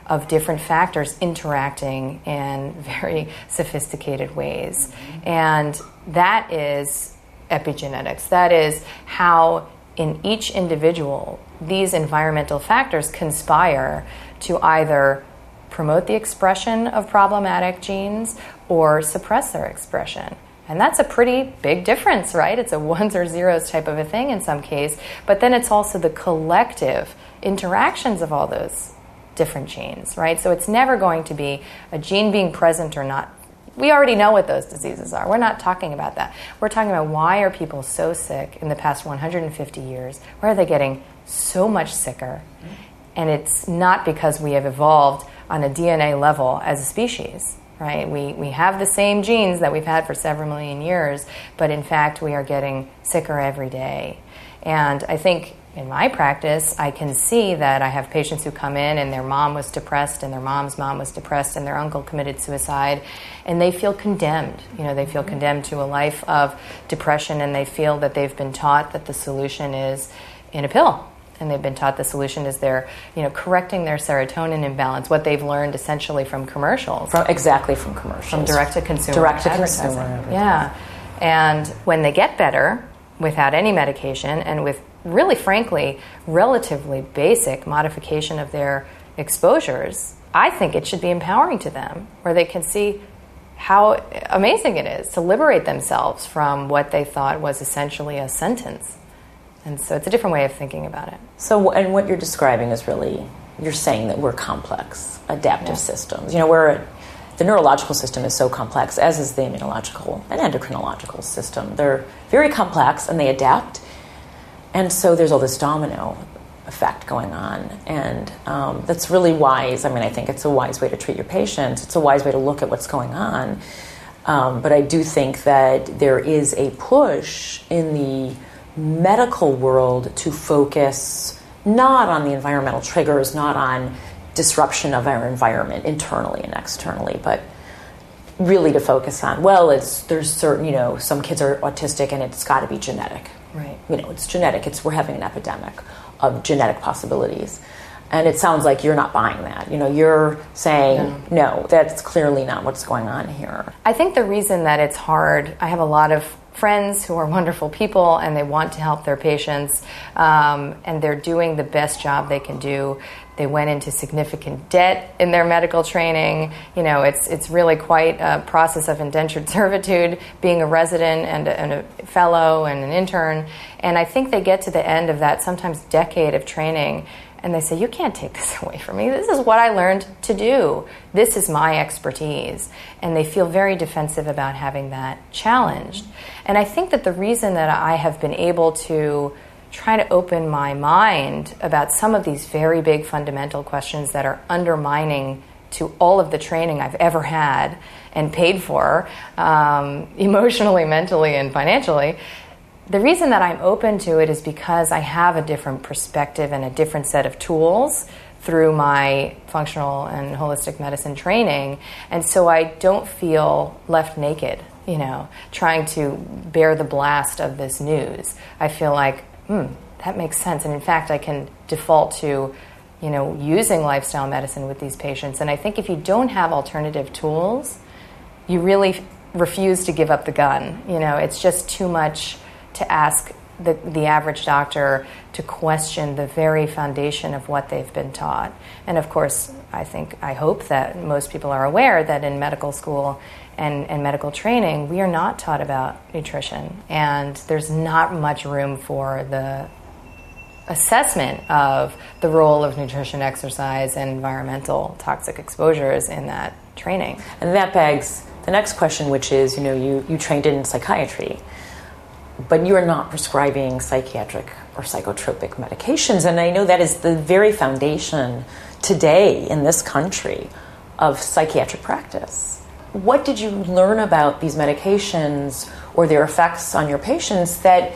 of different factors interacting in very sophisticated ways. And that is epigenetics. That is how in each individual these environmental factors conspire to either promote the expression of problematic genes or suppress their expression. And that's a pretty big difference, right? It's a ones or zeros type of a thing in some case, but then it's also the collective interactions of all those different genes, right? So it's never going to be a gene being present or not. We already know what those diseases are. We're not talking about that. We're talking about why are people so sick in the past one hundred fifty years? Why are they getting so much sicker? And it's not because we have evolved on a D N A level as a species, right? We we have the same genes that we've had for several million years, but in fact we are getting sicker every day. And I think in my practice, I can see that I have patients who come in and their mom was depressed and their mom's mom was depressed and their uncle committed suicide, and they feel condemned. You know, they feel condemned to a life of depression, and they feel that they've been taught that the solution is in a pill. And they've been taught the solution is they're, you know, correcting their serotonin imbalance, what they've learned essentially from commercials. From, exactly from commercials. From direct-to-consumer Direct-to-consumer advertising. Yeah. And when they get better without any medication and with really, frankly, relatively basic modification of their exposures, I think it should be empowering to them, where they can see how amazing it is to liberate themselves from what they thought was essentially a sentence. And so it's a different way of thinking about it. So, and what you're describing is really, you're saying that we're complex, adaptive yeah. systems. You know, we're, the neurological system is so complex, as is the immunological and endocrinological system. They're very complex and they adapt. And so there's all this domino effect going on. And um, that's really wise. I mean, I think it's a wise way to treat your patients. It's a wise way to look at what's going on. Um, but I do think that there is a push in the medical world to focus not on the environmental triggers, not on disruption of our environment internally and externally, but really to focus on, well, it's there's certain, you know, some kids are autistic and it's got to be genetic. Right. You know, it's genetic. It's we're having an epidemic of genetic possibilities. And it sounds like you're not buying that. You know, you're saying, no. no, that's clearly not what's going on here. I think the reason that it's hard, I have a lot of friends who are wonderful people and they want to help their patients, um, and they're doing the best job they can do. They went into significant debt in their medical training. You know, it's it's really quite a process of indentured servitude, being a resident and a, and a fellow and an intern. And I think they get to the end of that sometimes decade of training and they say, you can't take this away from me. This is what I learned to do. This is my expertise. And they feel very defensive about having that challenged. And I think that the reason that I have been able to try to open my mind about some of these very big fundamental questions that are undermining to all of the training I've ever had and paid for, um, emotionally, mentally, and financially, the reason that I'm open to it is because I have a different perspective and a different set of tools through my functional and holistic medicine training. And so I don't feel left naked, you know, trying to bear the blast of this news. I feel like, hmm, that makes sense. And in fact, I can default to, you know, using lifestyle medicine with these patients. And I think if you don't have alternative tools, you really refuse to give up the gun. You know, it's just too much to ask the, the average doctor to question the very foundation of what they've been taught. And of course, I think, I hope that most people are aware that in medical school and, and medical training, we are not taught about nutrition. And there's not much room for the assessment of the role of nutrition, exercise, and environmental toxic exposures in that training. And that begs the next question, which is, you know, you, you trained in psychiatry, but you are not prescribing psychiatric or psychotropic medications. And I know that is the very foundation today in this country of psychiatric practice. What did you learn about these medications or their effects on your patients that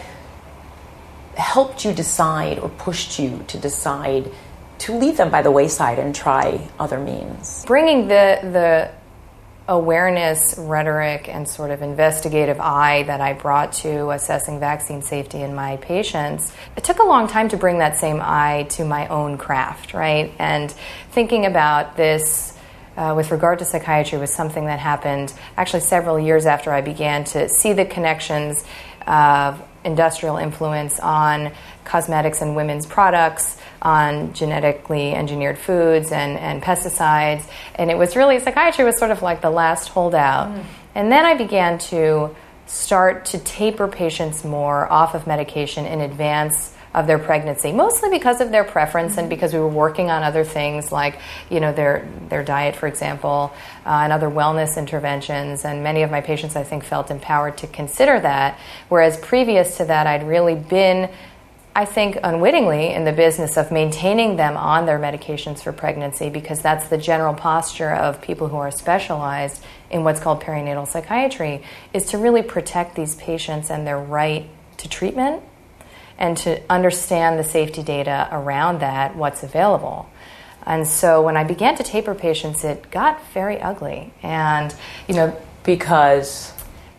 helped you decide or pushed you to decide to leave them by the wayside and try other means? Bringing the the awareness, rhetoric, and sort of investigative eye that I brought to assessing vaccine safety in my patients, it took a long time to bring that same eye to my own craft, right? And thinking about this uh, with regard to psychiatry was something that happened actually several years after I began to see the connections of industrial influence on cosmetics and women's products, on genetically engineered foods and, and pesticides. And it was really, psychiatry was sort of like the last holdout. Mm. And then I began to start to taper patients more off of medication in advance of their pregnancy, mostly because of their preference and because we were working on other things like, you know, their their diet, for example, uh, and other wellness interventions. And many of my patients, I think, felt empowered to consider that, whereas previous to that, I'd really been, I think, unwittingly in the business of maintaining them on their medications for pregnancy, because that's the general posture of people who are specialized in what's called perinatal psychiatry, is to really protect these patients and their right to treatment and to understand the safety data around that, what's available. And so when I began to taper patients, it got very ugly. And, you know, because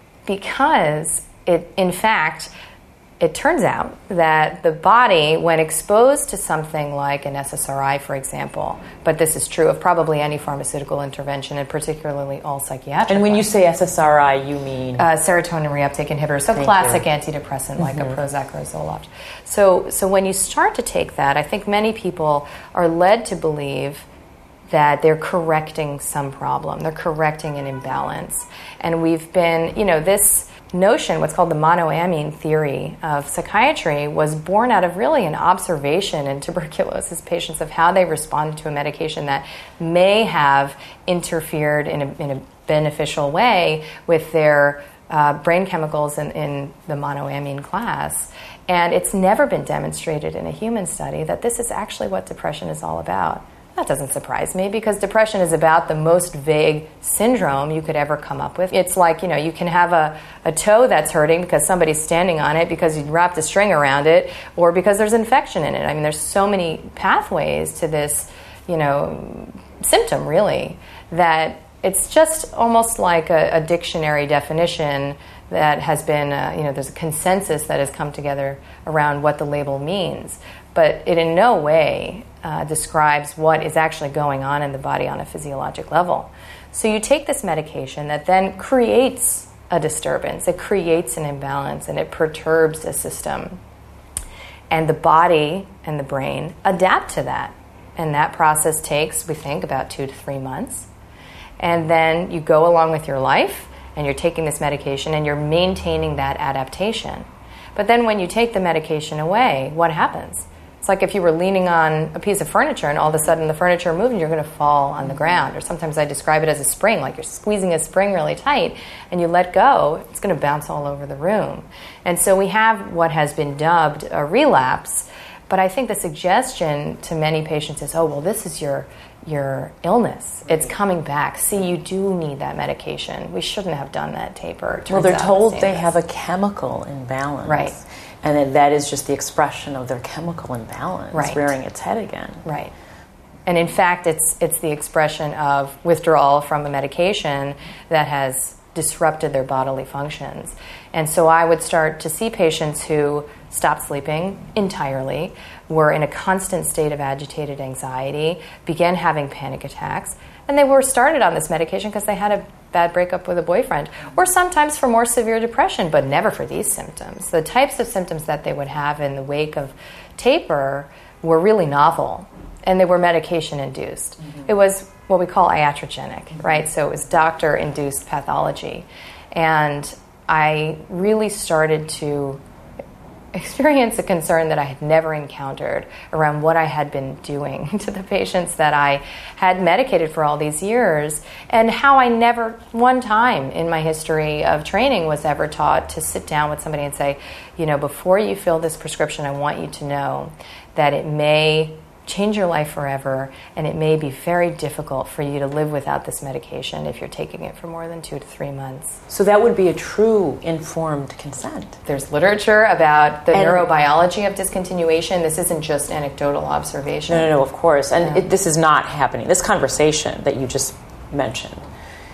because it, in fact, it turns out that the body, when exposed to something like an S S R I, for example, but this is true of probably any pharmaceutical intervention, and particularly all psychiatric And when ones. you say S S R I, you mean? Uh, serotonin reuptake inhibitor, so Thank classic you. antidepressant like Mm-hmm. a Prozac or a Zoloft. So, so when you start to take that, I think many people are led to believe that they're correcting some problem. They're correcting an imbalance. And we've been, you know, this notion, what's called the monoamine theory of psychiatry, was born out of really an observation in tuberculosis patients of how they responded to a medication that may have interfered in a, in a beneficial way with their uh, brain chemicals in, in the monoamine class. And it's never been demonstrated in a human study that this is actually what depression is all about. That doesn't surprise me, because depression is about the most vague syndrome you could ever come up with. It's like, you know, you can have a, a toe that's hurting because somebody's standing on it because you wrapped a string around it, or because there's infection in it. I mean, there's so many pathways to this, you know, symptom, really, that it's just almost like a, a dictionary definition that has been, uh, you know, there's a consensus that has come together around what the label means. But it in no way uh, describes what is actually going on in the body on a physiologic level. So you take this medication that then creates a disturbance, it creates an imbalance, and it perturbs the system. And the body and the brain adapt to that. And that process takes, we think, about two to three months. And then you go along with your life, and you're taking this medication, and you're maintaining that adaptation. But then when you take the medication away, what happens? It's like if you were leaning on a piece of furniture and all of a sudden the furniture moves and you're going to fall on the ground. Or sometimes I describe it as a spring, like you're squeezing a spring really tight and you let go, it's going to bounce all over the room. And so we have what has been dubbed a relapse, but I think the suggestion to many patients is, oh, well, this is your your illness. It's coming back. See, you do need that medication. We shouldn't have done that taper. Turns Well, they're out told it's they dangerous. have a chemical imbalance. Right. And that, that is just the expression of their chemical imbalance Right. rearing its head again. Right. And in fact, it's it's the expression of withdrawal from a medication that has disrupted their bodily functions. And so I would start to see patients who stopped sleeping entirely, were in a constant state of agitated anxiety, began having panic attacks, and they were started on this medication because they had a bad breakup with a boyfriend, or sometimes for more severe depression, but never for these symptoms. The types of symptoms that they would have in the wake of taper were really novel, and they were medication-induced. Mm-hmm. It was what we call iatrogenic, mm-hmm. right? So it was doctor-induced pathology. And I really started to experience a concern that I had never encountered around what I had been doing to the patients that I had medicated for all these years, and how I never, one time in my history of training, was ever taught to sit down with somebody and say, you know, before you fill this prescription, I want you to know that it may change your life forever, and it may be very difficult for you to live without this medication if you're taking it for more than two to three months. So that would be a true informed consent. There's literature about the And- neurobiology of discontinuation. This isn't just anecdotal observation. No, no, no, of course. And Yeah. it, this is not happening. This conversation that you just mentioned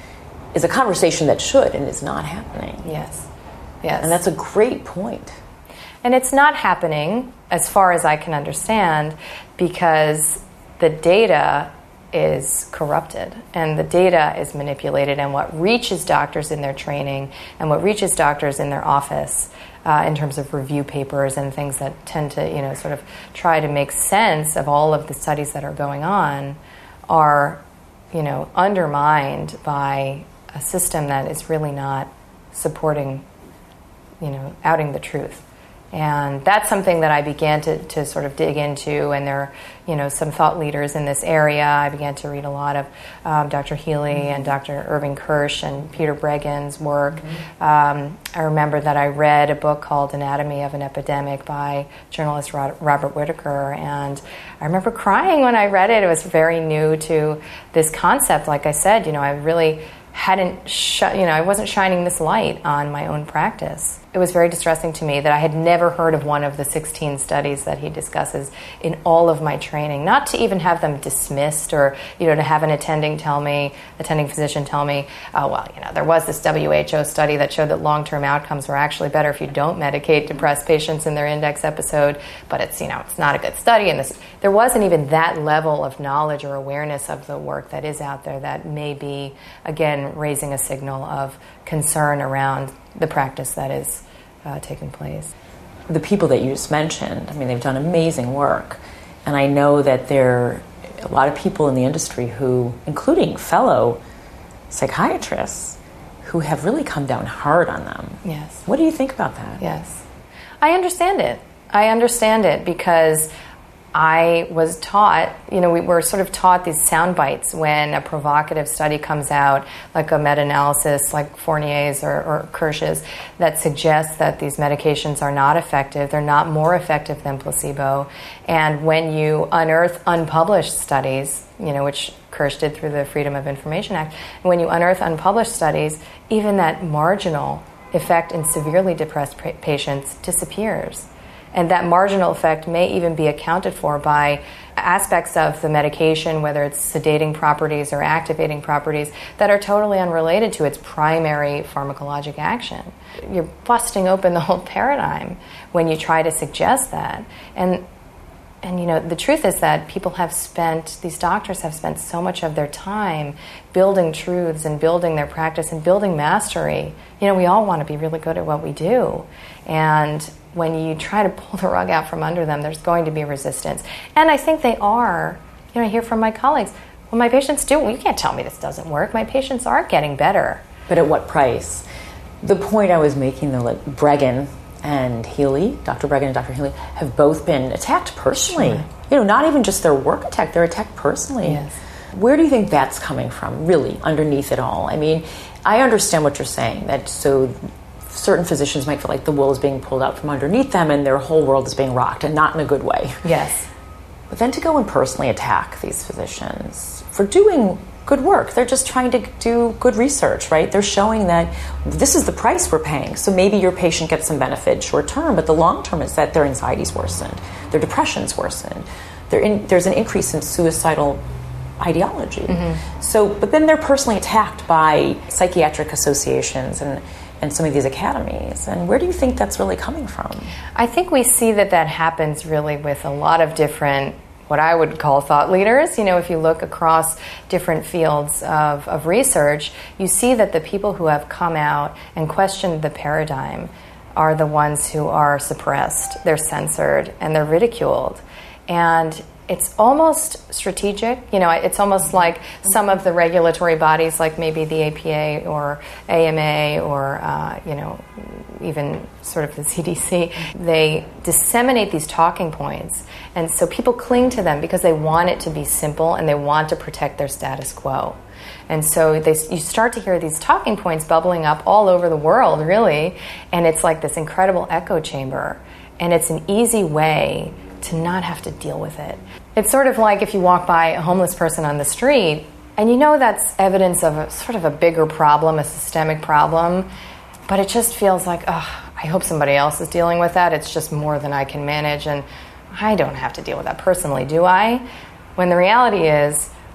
is a conversation that should and is not happening. Yes. Yes. And that's a great point. And it's not happening, as far as I can understand, because the data is corrupted and the data is manipulated, and what reaches doctors in their training and what reaches doctors in their office uh, in terms of review papers and things that tend to, you know, sort of try to make sense of all of the studies that are going on are, you know, undermined by a system that is really not supporting, you know, outing the truth. And that's something that I began to, to sort of dig into, and there are, you know, some thought leaders in this area. I began to read a lot of um, Doctor Healy mm-hmm. and Doctor Irving Kirsch and Peter Bregin's work. Mm-hmm. Um, I remember that I read a book called Anatomy of an Epidemic by journalist Robert Whitaker, and I remember crying when I read it. It was very new to this concept. Like I said, you know, I really hadn't, sh- you know, I wasn't shining this light on my own practice. It was very distressing to me that I had never heard of one of the sixteen studies that he discusses in all of my training. Not to even have them dismissed, or, you know, to have an attending tell me, attending physician tell me, oh, well, you know, there was this W H O study that showed that long-term outcomes were actually better if you don't medicate depressed patients in their index episode, but it's, you know, it's not a good study. And this, there wasn't even that level of knowledge or awareness of the work that is out there that may be, again, raising a signal of concern around the practice that is uh, taking place. The people that you just mentioned, I mean, they've done amazing work. And I know that there are a lot of people in the industry who, including fellow psychiatrists, who have really come down hard on them. Yes. What do you think about that? Yes. I understand it. I understand it because I was taught, you know, we were sort of taught these sound bites when a provocative study comes out, like a meta-analysis like Fournier's or, or Kirsch's, that suggests that these medications are not effective. They're not more effective than placebo. And when you unearth unpublished studies, you know, which Kirsch did through the Freedom of Information Act, when you unearth unpublished studies, even that marginal effect in severely depressed pa- patients disappears. And that marginal effect may even be accounted for by aspects of the medication, whether it's sedating properties or activating properties, that are totally unrelated to its primary pharmacologic action. You're busting open the whole paradigm when you try to suggest that. And, and you know, the truth is that people have spent, these doctors have spent so much of their time building truths and building their practice and building mastery. You know, we all want to be really good at what we do. And when you try to pull the rug out from under them, there's going to be resistance. And I think they are. You know, I hear from my colleagues, well, my patients do. Well, you can't tell me this doesn't work. My patients are getting better. But at what price? The point I was making, though, like Breggin and Healy, Doctor Breggin and Doctor Healy, have both been attacked personally. Sure. You know, not even just their work attacked, they're attacked personally. Yes. Where do you think that's coming from, really, underneath it all? I mean, I understand what you're saying, that so certain physicians might feel like the wool is being pulled out from underneath them and their whole world is being rocked, and not in a good way. Yes. But then to go and personally attack these physicians for doing good work. They're just trying to do good research, right? They're showing that this is the price we're paying. So maybe your patient gets some benefit short term, but the long term is that their anxiety's worsened, their depression's worsened, in, there's an increase in suicidal ideology. Mm-hmm. So, but then they're personally attacked by psychiatric associations and and some of these academies. And where do you think that's really coming from? I think we see that that happens really with a lot of different, what I would call thought leaders. You know, if you look across different fields of, of research, you see that the people who have come out and questioned the paradigm are the ones who are suppressed, they're censored, and they're ridiculed. And it's almost strategic. You know, it's almost like some of the regulatory bodies, like maybe the A P A or A M A or, uh, you know, even sort of the C D C, they disseminate these talking points. And so people cling to them because they want it to be simple and they want to protect their status quo. And so they, you start to hear these talking points bubbling up all over the world, really, and it's like this incredible echo chamber. And it's an easy way to not have to deal with it. It's sort of like if you walk by a homeless person on the street and you know that's evidence of a sort of a bigger problem, a systemic problem, but it just feels like, oh, I hope somebody else is dealing with that. It's just more than I can manage and I don't have to deal with that personally, do I? When the reality is,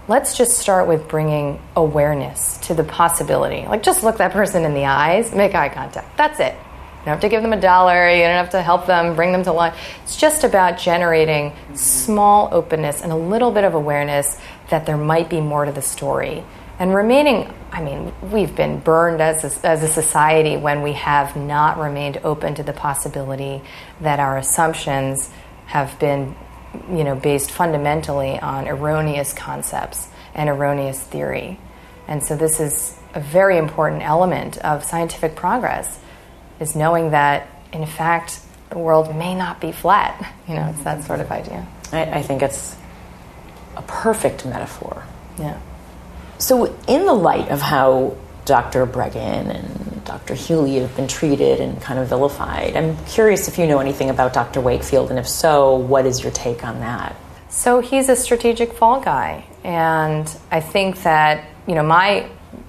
let's just start with bringing awareness to the possibility. Like, just look that person in the eyes, make eye contact. That's it. You don't have to give them a dollar. You don't have to help them, bring them to lunch. It's just about generating small openness and a little bit of awareness that there might be more to the story. And remaining, I mean, we've been burned as a, as a society when we have not remained open to the possibility that our assumptions have been, you know, based fundamentally on erroneous concepts and erroneous theory. And so this is a very important element of scientific progress, is knowing that, in fact, the world may not be flat. You know, it's that sort of idea. I, I think it's a perfect metaphor. Yeah. So in the light of how Doctor Breggin and Doctor Hewley have been treated and kind of vilified, I'm curious if you know anything about Doctor Wakefield, and if so, what is your take on that? So he's a strategic fall guy, and I think that, you know, my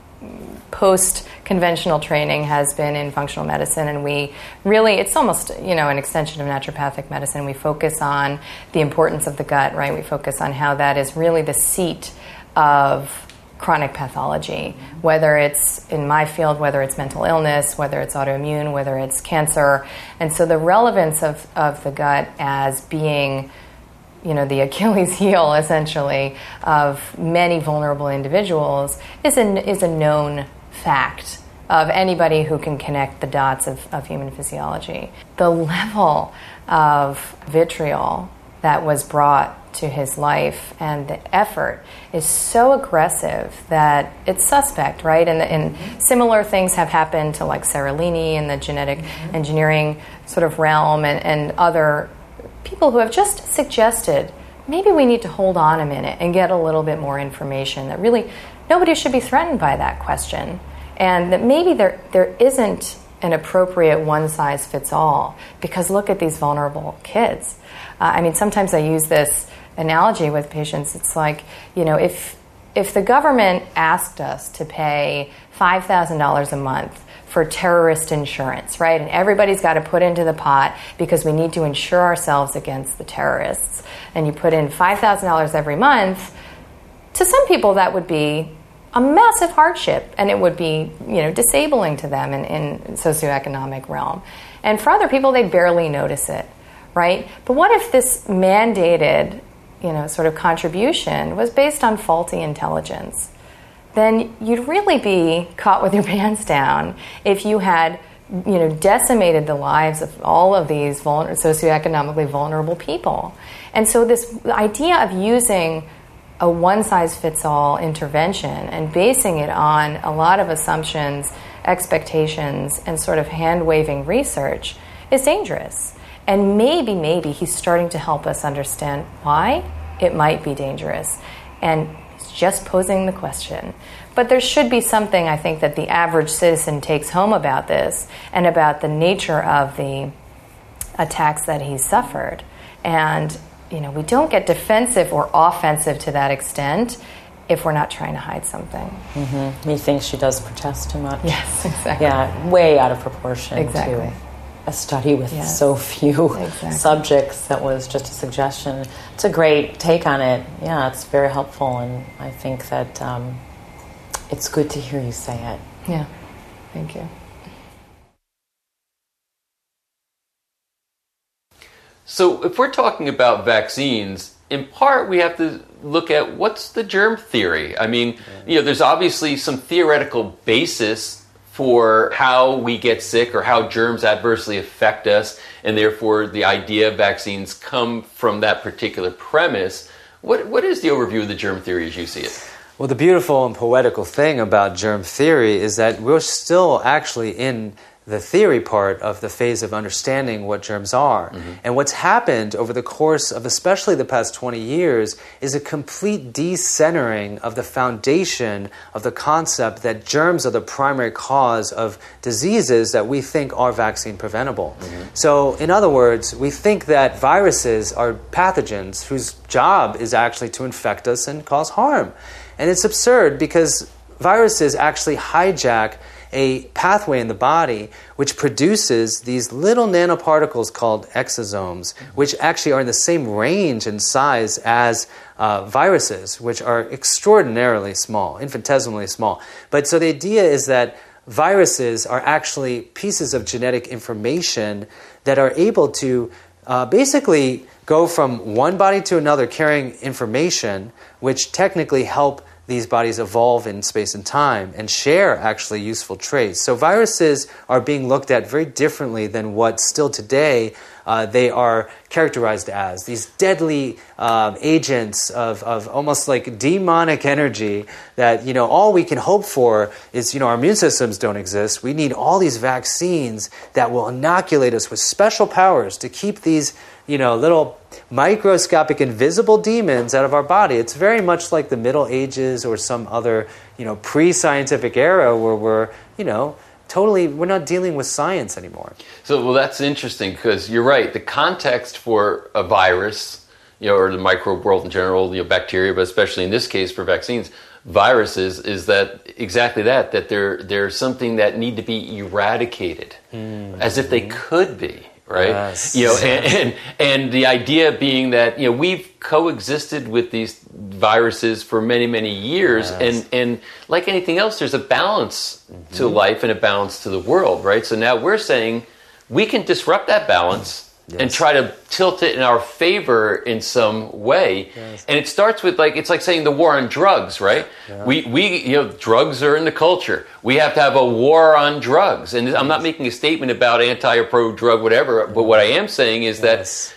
post-conventional training has been in functional medicine, and we really, it's almost, you know, an extension of naturopathic medicine. We focus on the importance of the gut, right? We focus on how that is really the seat of chronic pathology, whether it's in my field, whether it's mental illness, whether it's autoimmune, whether it's cancer. And so the relevance of, of the gut as being, you know, the Achilles heel, essentially, of many vulnerable individuals is a, is a known fact of anybody who can connect the dots of, of human physiology. The level of vitriol that was brought to his life and the effort is so aggressive that it's suspect, right? And, and similar things have happened to, like, Seralini in the genetic mm-hmm. engineering sort of realm, and, and other people who have just suggested maybe we need to hold on a minute and get a little bit more information, that really nobody should be threatened by that question, and that maybe there there isn't an appropriate one-size-fits-all, because look at these vulnerable kids. Uh, I mean, sometimes I use this analogy with patients. It's like, you know, if if the government asked us to pay five thousand dollars a month for terrorist insurance, right, and everybody's got to put into the pot because we need to insure ourselves against the terrorists, and you put in five thousand dollars every month, to some people that would be a massive hardship, and it would be, you know, disabling to them in, in socioeconomic realm. And for other people, they'd barely notice it, right? But what if this mandated, you know, sort of contribution was based on faulty intelligence? Then you'd really be caught with your pants down if you had, you know, decimated the lives of all of these vulner- socioeconomically vulnerable people. And so this idea of using a one-size-fits-all intervention and basing it on a lot of assumptions, expectations, and sort of hand-waving research is dangerous. And maybe, maybe he's starting to help us understand why it might be dangerous. And he's just posing the question. But there should be something, I think, that the average citizen takes home about this and about the nature of the attacks that he's suffered. And, you know, we don't get defensive or offensive to that extent if we're not trying to hide something. Mm-hmm. He thinks she does protest too much. Yes, exactly. Yeah, way out of proportion. Exactly. To a study with yes. so few exactly. subjects. That was just a suggestion. It's a great take on it. Yeah, it's very helpful, and I think that um, it's good to hear you say it. Yeah, thank you. So if we're talking about vaccines, in part we have to look at what's the germ theory. I mean, you know, there's obviously some theoretical basis for how we get sick or how germs adversely affect us, and therefore the idea of vaccines come from that particular premise. What what is the overview of the germ theory as you see it? Well, the beautiful and poetical thing about germ theory is that we're still actually in the theory part of the phase of understanding what germs are. Mm-hmm. And what's happened over the course of especially the past twenty years is a complete decentering of the foundation of the concept that germs are the primary cause of diseases that we think are vaccine preventable. Mm-hmm. So, in other words, we think that viruses are pathogens whose job is actually to infect us and cause harm. And it's absurd because viruses actually hijack a pathway in the body which produces these little nanoparticles called exosomes, which actually are in the same range and size as uh, viruses, which are extraordinarily small, infinitesimally small. But so the idea is that viruses are actually pieces of genetic information that are able to uh, basically go from one body to another carrying information which technically help these bodies evolve in space and time and share actually useful traits. So viruses are being looked at very differently than what still today uh, they are characterized as. These deadly uh, agents of, of almost like demonic energy that, you know, all we can hope for is, you know, our immune systems don't exist. We need all these vaccines that will inoculate us with special powers to keep these, you know, little microscopic invisible demons out of our body. It's very much like the Middle Ages or some other, you know, pre-scientific era where we're, you know, totally, we're not dealing with science anymore. So, well, that's interesting because you're right. The context for a virus, you know, or the microbe world in general, you know, bacteria, but especially in this case for vaccines, viruses, is that exactly that, that they're, they're something that need to be eradicated, mm-hmm. as if they could be. Right, yes. You know, and, and and the idea being that, you know, we've coexisted with these viruses for many many years, yes. and and like anything else, there's a balance mm-hmm. to life and a balance to the world, right? So now we're saying we can disrupt that balance. Yes. And try to tilt it in our favor in some way. Yes. And it starts with, like, it's like saying the war on drugs, right? Yeah. We, we, you know, drugs are in the culture. We have to have a war on drugs. And I'm not making a statement about anti or pro-drug, whatever, but what I am saying is yes. that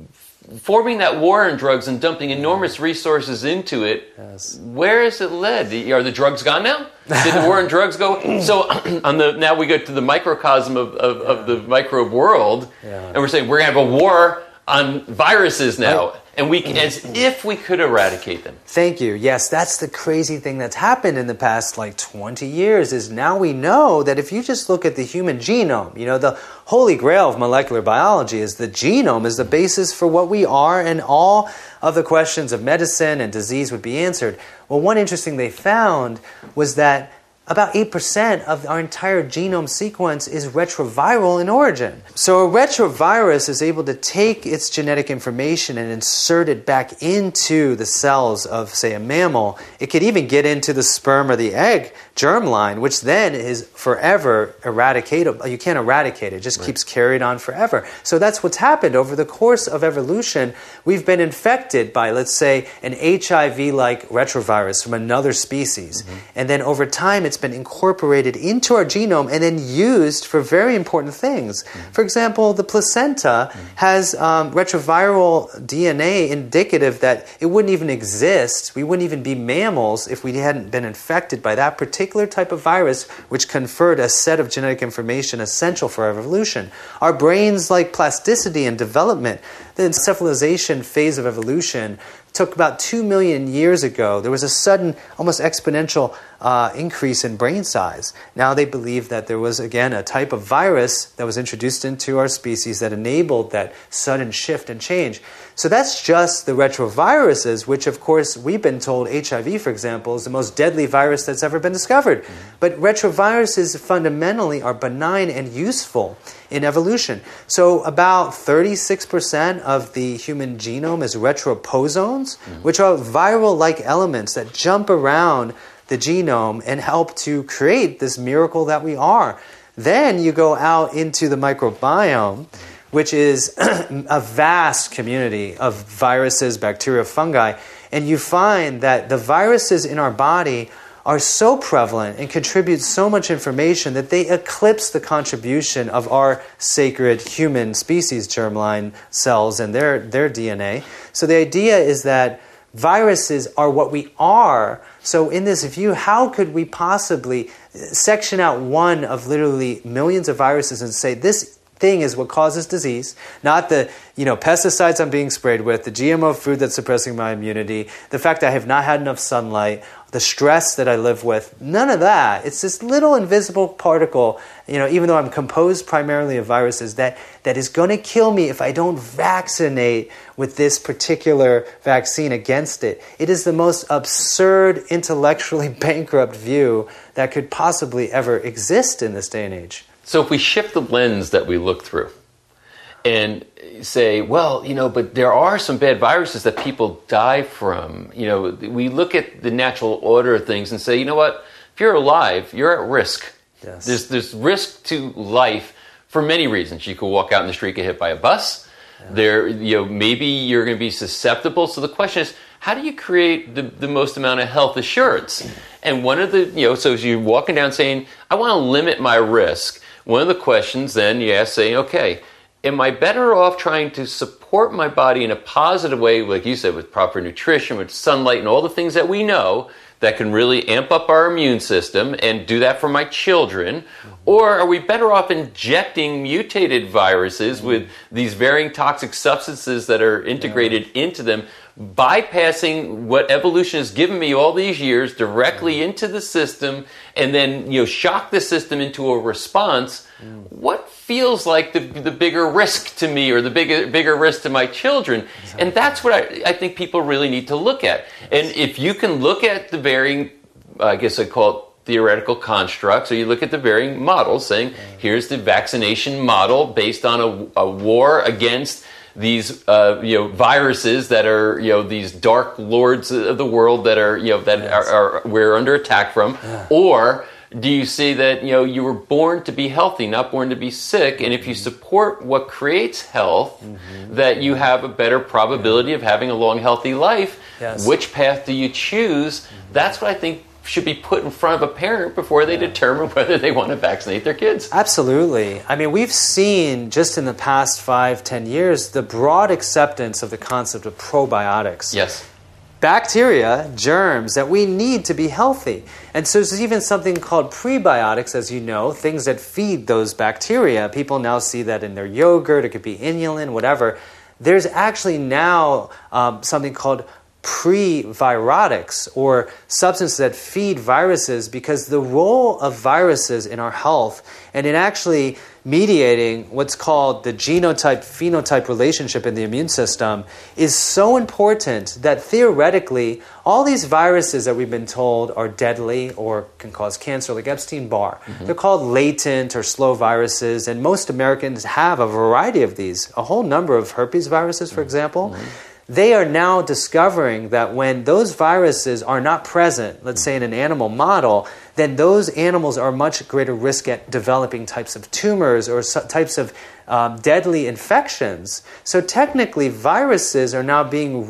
forming that war on drugs and dumping enormous resources into it, yes. where has it led? Are the drugs gone now? Did the war on drugs go? So on the now we go to the microcosm of, of, yeah. of the microbe world, yeah. and we're saying we're going to have a war on viruses now. I, and we can, as if we could eradicate them. Thank you. Yes, that's the crazy thing that's happened in the past like twenty years is now we know that if you just look at the human genome, you know, the holy grail of molecular biology is the genome is the basis for what we are, and all of the questions of medicine and disease would be answered. Well, one interesting they found was that about eight percent of our entire genome sequence is retroviral in origin. So a retrovirus is able to take its genetic information and insert it back into the cells of, say, a mammal. It could even get into the sperm or the egg germline, which then is forever eradicatable. You can't eradicate it. It just right. keeps carried on forever. So that's what's happened over the course of evolution. We've been infected by, let's say, an H I V-like retrovirus from another species. Mm-hmm. And then over time, it's been incorporated into our genome and then used for very important things. Mm-hmm. For example, the placenta mm-hmm. has um, retroviral D N A indicative that it wouldn't even exist. We wouldn't even be mammals if we hadn't been infected by that particular type of virus, which conferred a set of genetic information essential for our evolution. Our brains, like plasticity and development, the encephalization phase of evolution took about two million years ago. There was a sudden, almost exponential uh, increase in brain size. Now they believe that there was, again, a type of virus that was introduced into our species that enabled that sudden shift and change. So that's just the retroviruses, which, of course, we've been told H I V, for example, is the most deadly virus that's ever been discovered. Mm-hmm. But retroviruses fundamentally are benign and useful in evolution. So about thirty-six percent of the human genome is retroposones, mm-hmm. which are viral-like elements that jump around the genome and help to create this miracle that we are. Then you go out into the microbiome, which is a vast community of viruses, bacteria, fungi, and you find that the viruses in our body are so prevalent and contribute so much information that they eclipse the contribution of our sacred human species germline cells and their, their D N A. So the idea is that viruses are what we are. So in this view, how could we possibly section out one of literally millions of viruses and say this thing is what causes disease, not the you know pesticides I'm being sprayed with, the G M O food that's suppressing my immunity, the fact that I have not had enough sunlight, the stress that I live with. None of that. It's this little invisible particle, you know, even though I'm composed primarily of viruses, that, that is going to kill me if I don't vaccinate with this particular vaccine against it. It is the most absurd, intellectually bankrupt view that could possibly ever exist in this day and age. So if we shift the lens that we look through and say, well, you know, but there are some bad viruses that people die from. You know, we look at the natural order of things and say, you know what, if you're alive, you're at risk. Yes. There's there's risk to life for many reasons. You could walk out in the street, get hit by a bus. Yeah. There, you know, maybe you're going to be susceptible. So the question is, how do you create the, the most amount of health assurance? And one of the, you know, so as you're walking down saying, I want to limit my risk, one of the questions then you ask saying, okay, am I better off trying to support my body in a positive way, like you said, with proper nutrition, with sunlight, and all the things that we know that can really amp up our immune system and do that for my children? Mm-hmm. Or are we better off injecting mutated viruses mm-hmm. with these varying toxic substances that are integrated yeah. into them, bypassing what evolution has given me all these years directly mm-hmm. into the system, and then, you know, shock the system into a response? Mm. What feels like the the bigger risk to me, or the bigger bigger risk to my children? Exactly. And that's what I, I think people really need to look at. Yes. And if you can look at the varying, I guess I call it theoretical constructs, or you look at the varying models, saying, mm. here's the vaccination model based on a, a war against these uh, you know viruses that are you know these dark lords of the world that are you know that yes. are, are we're under attack from, yeah. or do you see that, you know, you were born to be healthy, not born to be sick, and if you support what creates health, mm-hmm. that you have a better probability yeah. of having a long, healthy life? Yes. Which path do you choose? Mm-hmm. That's what I think should be put in front of a parent before they yeah. determine whether they want to vaccinate their kids. Absolutely. I mean, we've seen just in the past five, ten years, the broad acceptance of the concept of probiotics. Yes. Bacteria, germs that we need to be healthy. And so there's even something called prebiotics, as you know, things that feed those bacteria. People now see that in their yogurt, it could be inulin, whatever. There's actually now um, something called previrotics, or substances that feed viruses, because the role of viruses in our health and in actually mediating what's called the genotype-phenotype relationship in the immune system is so important that theoretically all these viruses that we've been told are deadly or can cause cancer, like Epstein-Barr, mm-hmm. they're called latent or slow viruses, and most Americans have a variety of these, a whole number of herpes viruses, for mm-hmm. example. Mm-hmm. They are now discovering that when those viruses are not present, let's say in an animal model, then those animals are much greater risk at developing types of tumors or types of um, deadly infections. So technically, viruses are now being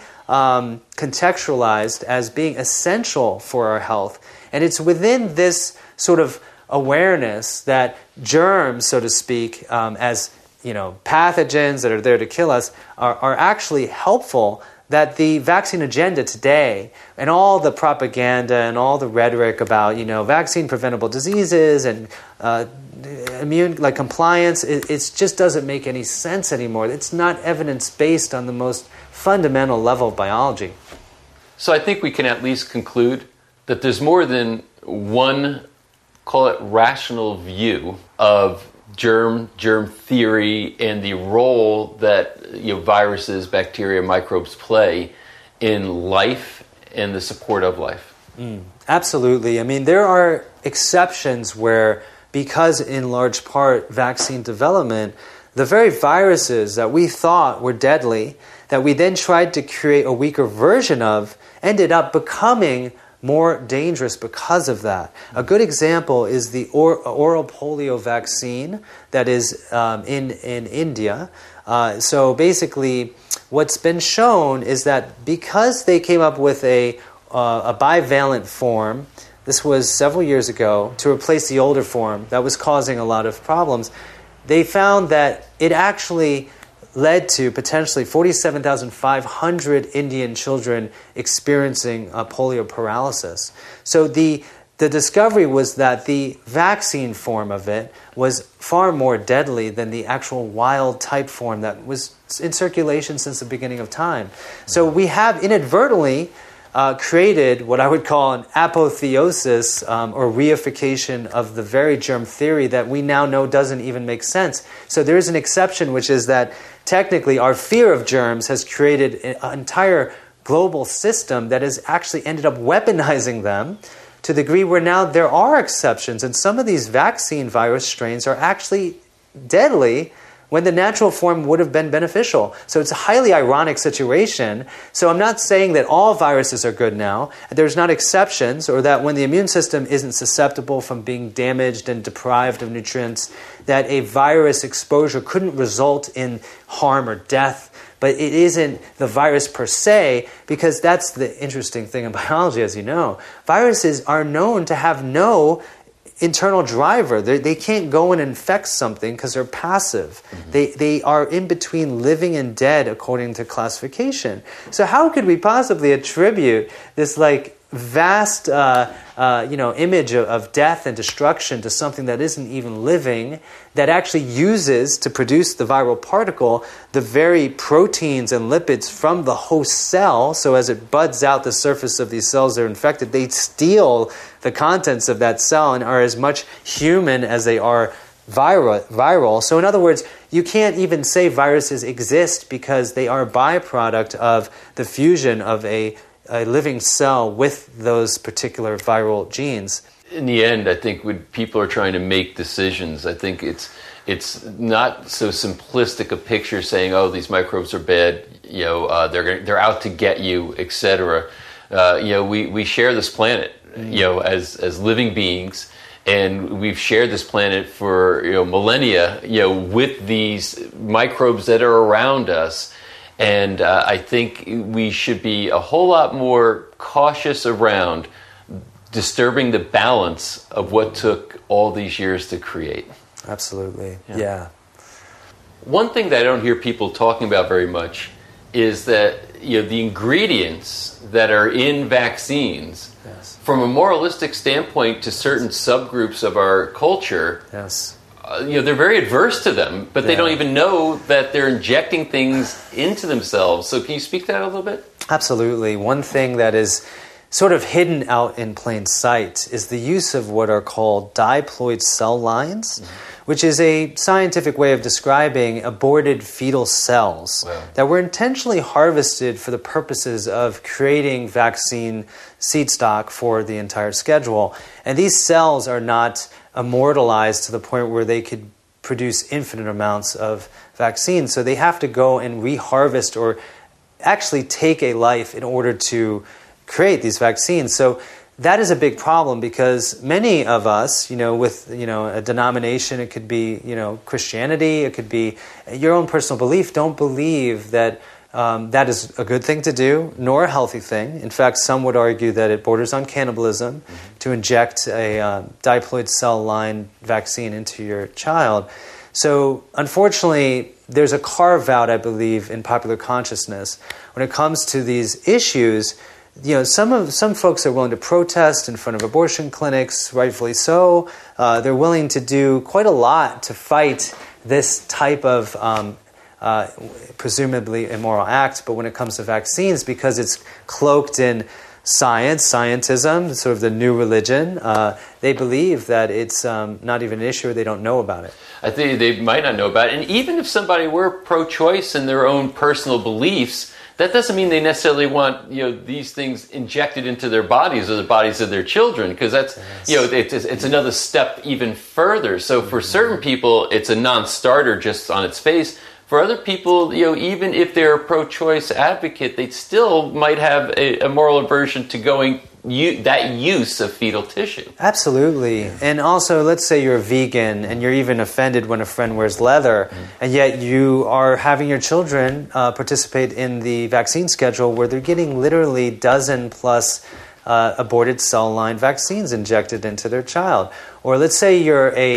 re-contextualized um, as being essential for our health. And it's within this sort of awareness that germs, so to speak, um, as you know, pathogens that are there to kill us are, are actually helpful, that the vaccine agenda today and all the propaganda and all the rhetoric about, you know, vaccine preventable diseases and uh, immune, like compliance, it, it just doesn't make any sense anymore. It's not evidence-based on the most fundamental level of biology. So I think we can at least conclude that there's more than one, call it rational view of germ germ theory and the role that you know viruses, bacteria, microbes play in life and the support of life. Mm, absolutely. I mean, there are exceptions where, because in large part vaccine development, the very viruses that we thought were deadly, that we then tried to create a weaker version of, ended up becoming more dangerous because of that. A good example is the or, oral polio vaccine that is um, in, in India. Uh, so basically, what's been shown is that because they came up with a, uh, a bivalent form, this was several years ago, to replace the older form that was causing a lot of problems, they found that it actually led to potentially forty-seven thousand five hundred Indian children experiencing uh, polio paralysis. So the the discovery was that the vaccine form of it was far more deadly than the actual wild type form that was in circulation since the beginning of time. So we have inadvertently uh, created what I would call an apotheosis um, or reification of the very germ theory that we now know doesn't even make sense. So there is an exception, which is that technically our fear of germs has created an entire global system that has actually ended up weaponizing them to the degree where now there are exceptions, and some of these vaccine virus strains are actually deadly when the natural form would have been beneficial. So it's a highly ironic situation. So I'm not saying that all viruses are good now. There's not exceptions, or that when the immune system isn't susceptible from being damaged and deprived of nutrients, that a virus exposure couldn't result in harm or death. But it isn't the virus per se, because that's the interesting thing in biology, as you know. Viruses are known to have no internal driver. They, they can't go and infect something because they're passive. Mm-hmm. They, they are in between living and dead according to classification. So how could we possibly attribute this like vast uh, uh, you know, image of, of death and destruction to something that isn't even living, that actually uses to produce the viral particle the very proteins and lipids from the host cell? So as it buds out the surface of these cells that are infected, they steal the contents of that cell and are as much human as they are viral. viral. So in other words, you can't even say viruses exist because they are a byproduct of the fusion of a a living cell with those particular viral genes. In the end, I think when people are trying to make decisions, I think it's it's not so simplistic a picture saying, "Oh, these microbes are bad. You know, uh, they're they're out to get you, et cetera" Uh, you know, we, we share this planet, mm. you know, as as living beings, and we've shared this planet for you know millennia, you know, with these microbes that are around us. And uh, I think we should be a whole lot more cautious around disturbing the balance of what took all these years to create. Absolutely, yeah. yeah. One thing that I don't hear people talking about very much is that you know the ingredients that are in vaccines, yes. from a moralistic standpoint to certain subgroups of our culture, yes. Uh, you know, they're very adverse to them, but yeah. they don't even know that they're injecting things into themselves. So can you speak to that a little bit? Absolutely. One thing that is sort of hidden out in plain sight is the use of what are called diploid cell lines, mm-hmm. which is a scientific way of describing aborted fetal cells wow. that were intentionally harvested for the purposes of creating vaccine seed stock for the entire schedule. And these cells are not immortalized to the point where they could produce infinite amounts of vaccine. So they have to go and reharvest or actually take a life in order to create these vaccines. So that is a big problem because many of us, you know, with, you know, a denomination, it could be, you know, Christianity, it could be your own personal belief, don't believe that Um, that is a good thing to do, nor a healthy thing. In fact, some would argue that it borders on cannibalism mm-hmm. to inject a uh, diploid cell line vaccine into your child. So, unfortunately, there's a carve-out, I believe, in popular consciousness. When it comes to these issues, you know, some of some folks are willing to protest in front of abortion clinics, rightfully so. Uh, they're willing to do quite a lot to fight this type of um, Uh, presumably immoral act, but when it comes to vaccines, because it's cloaked in science, scientism, sort of the new religion, uh, they believe that it's um, not even an issue or they don't know about it. I think they might not know about it. And even if somebody were pro-choice in their own personal beliefs, that doesn't mean they necessarily want you know these things injected into their bodies or the bodies of their children, because that's yes. you know it's, it's another step even further. So for mm-hmm. certain people, it's a non-starter just on its face. For other people, you know, even if they're a pro-choice advocate, they still might have a, a moral aversion to going u- that use of fetal tissue. Absolutely. Yeah. And also, let's say you're a vegan and you're even offended when a friend wears leather, mm-hmm. and yet you are having your children uh, participate in the vaccine schedule where they're getting literally dozen plus uh, aborted cell line vaccines injected into their child. Or let's say you're a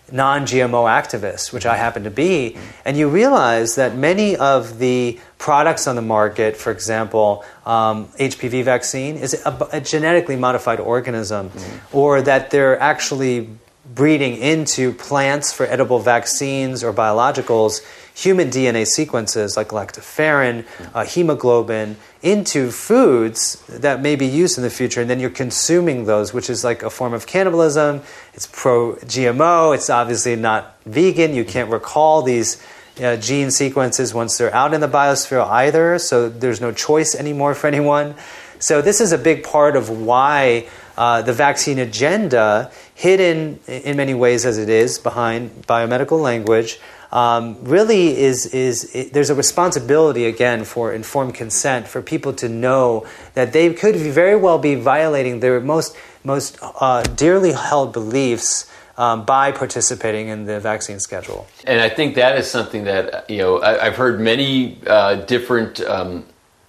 non-G M O activist, which I happen to be, and you realize that many of the products on the market, for example, um, H P V vaccine, is a, a genetically modified organism, mm-hmm. or that they're actually breeding into plants for edible vaccines or biologicals human D N A sequences like lactoferrin, uh, hemoglobin, into foods that may be used in the future, and then you're consuming those, which is like a form of cannibalism. It's pro-G M O. It's obviously not vegan. You can't recall these uh, gene sequences once they're out in the biosphere either, so there's no choice anymore for anyone. So this is a big part of why uh, the vaccine agenda, hidden in many ways as it is behind biomedical language, Um, really is, is it, there's a responsibility, again, for informed consent, for people to know that they could very well be violating their most, most uh, dearly held beliefs um, by participating in the vaccine schedule. And I think that is something that, you know, I, I've heard many uh, different um,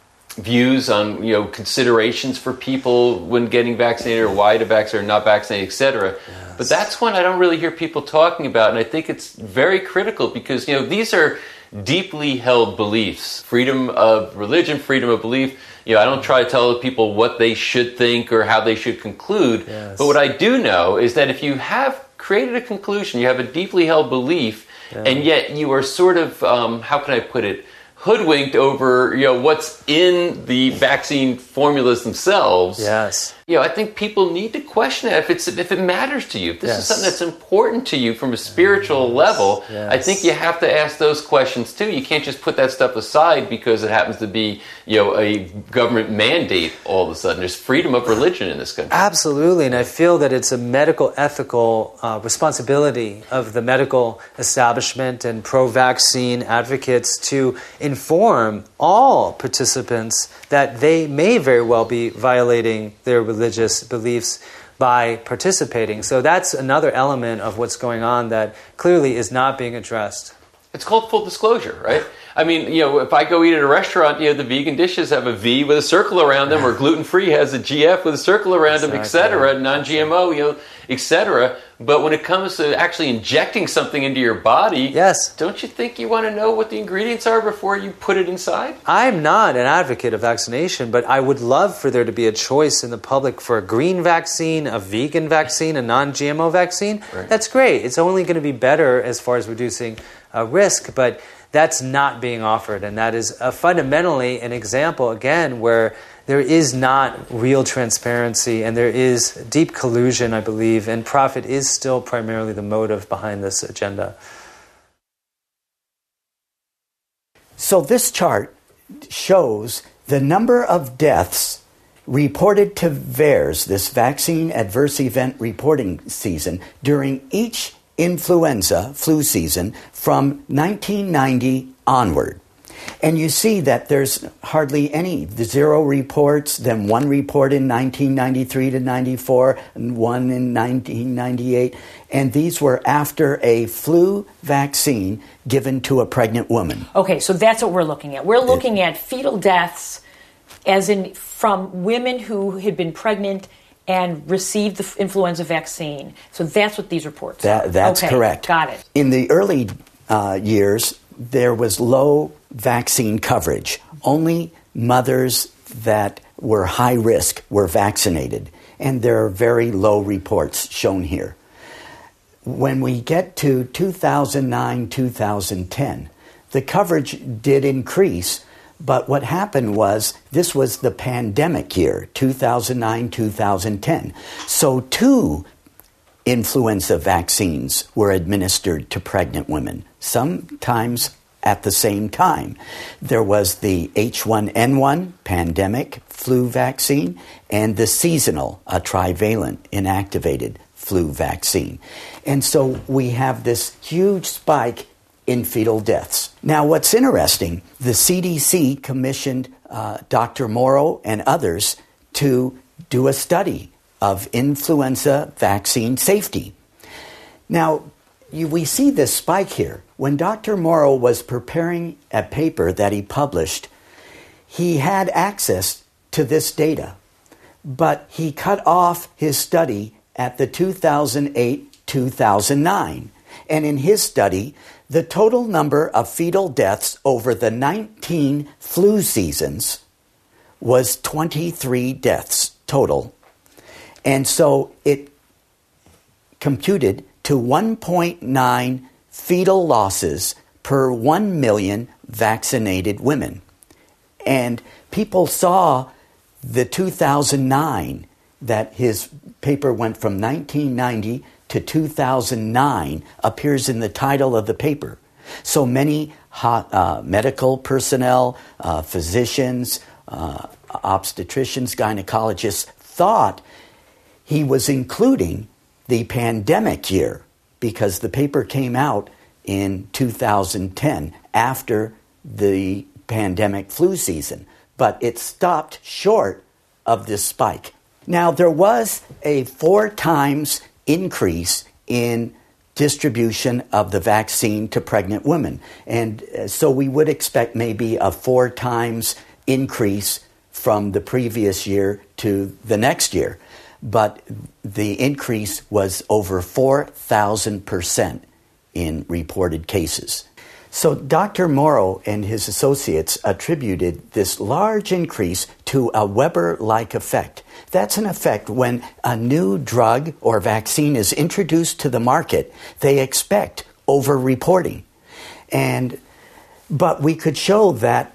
views on, you know, considerations for people when getting vaccinated, or why to vaccinate or not vaccinate, et cetera. Yes. But that's one I don't really hear people talking about, and I think it's very critical because, you know, these are deeply held beliefs. Freedom of religion, freedom of belief. You know, I don't try to tell people what they should think or how they should conclude. Yes. But what I do know is that if you have created a conclusion, you have a deeply held belief, yeah. and yet you are sort of, um, how can I put it, hoodwinked over, you know, what's in the vaccine formulas themselves. Yes. You know, I think people need to question it if it's if it matters to you. If this yes. is something that's important to you from a spiritual yes. level, yes. I think you have to ask those questions too. You can't just put that stuff aside because it happens to be, you know, a government mandate all of a sudden. There's freedom of religion in this country. Absolutely, and I feel that it's a medical ethical uh, responsibility of the medical establishment and pro-vaccine advocates to inform all participants that they may very well be violating their religious beliefs by participating. So that's another element of what's going on that clearly is not being addressed. It's called full disclosure, right? I mean, you know, if I go eat at a restaurant, you know, the vegan dishes have a V with a circle around them, or gluten-free has a G F with a circle around exactly. them, et cetera, non-G M O, you know, et cetera. But when it comes to actually injecting something into your body, yes. don't you think you want to know what the ingredients are before you put it inside? I'm not an advocate of vaccination, but I would love for there to be a choice in the public for a green vaccine, a vegan vaccine, a non-G M O vaccine. Right. That's great. It's only going to be better as far as reducing uh, risk, but that's not being offered, and that is uh, fundamentally an example, again, where there is not real transparency and there is deep collusion, I believe, and profit is still primarily the motive behind this agenda. So this chart shows the number of deaths reported to V A E R S, this Vaccine Adverse Event Reporting Season, during each influenza flu season from nineteen ninety onward. And you see that there's hardly any, zero reports, then one report in nineteen ninety-three to ninety-four, and one in nineteen ninety-eight. And these were after a flu vaccine given to a pregnant woman. Okay, so that's what we're looking at. We're looking at fetal deaths as in from women who had been pregnant and received the influenza vaccine. So that's what these reports that, are. That's okay, correct. Got it. In the early uh, years, there was low vaccine coverage. Only mothers that were high risk were vaccinated. And there are very low reports shown here. When we get to two thousand nine, two thousand ten, the coverage did increase. But what happened was, this was the pandemic year, two thousand nine, two thousand ten. So two influenza vaccines were administered to pregnant women, sometimes at the same time. There was the H one N one pandemic flu vaccine and the seasonal, a trivalent inactivated flu vaccine. And so we have this huge spike in fetal deaths. Now, what's interesting, the C D C commissioned uh, Doctor Morrow and others to do a study of influenza vaccine safety. Now, you, we see this spike here. When Doctor Morrow was preparing a paper that he published, he had access to this data, but he cut off his study at the two thousand eight, two thousand nine. And in his study, the total number of fetal deaths over the nineteen flu seasons was twenty-three deaths total. And so it computed to one point nine fetal losses per one million vaccinated women. And people saw the two thousand nine, that his paper went from nineteen ninety to two thousand nine, appears in the title of the paper. So many uh, medical personnel, uh, physicians, uh, obstetricians, gynecologists thought he was including the pandemic year because the paper came out in two thousand ten after the pandemic flu season. But it stopped short of this spike. Now, there was a four times increase in distribution of the vaccine to pregnant women. And so we would expect maybe a four times increase from the previous year to the next year. But the increase was over four thousand percent in reported cases. So Doctor Morrow and his associates attributed this large increase to a Weber-like effect. That's an effect when a new drug or vaccine is introduced to the market, they expect over-reporting. And, but we could show that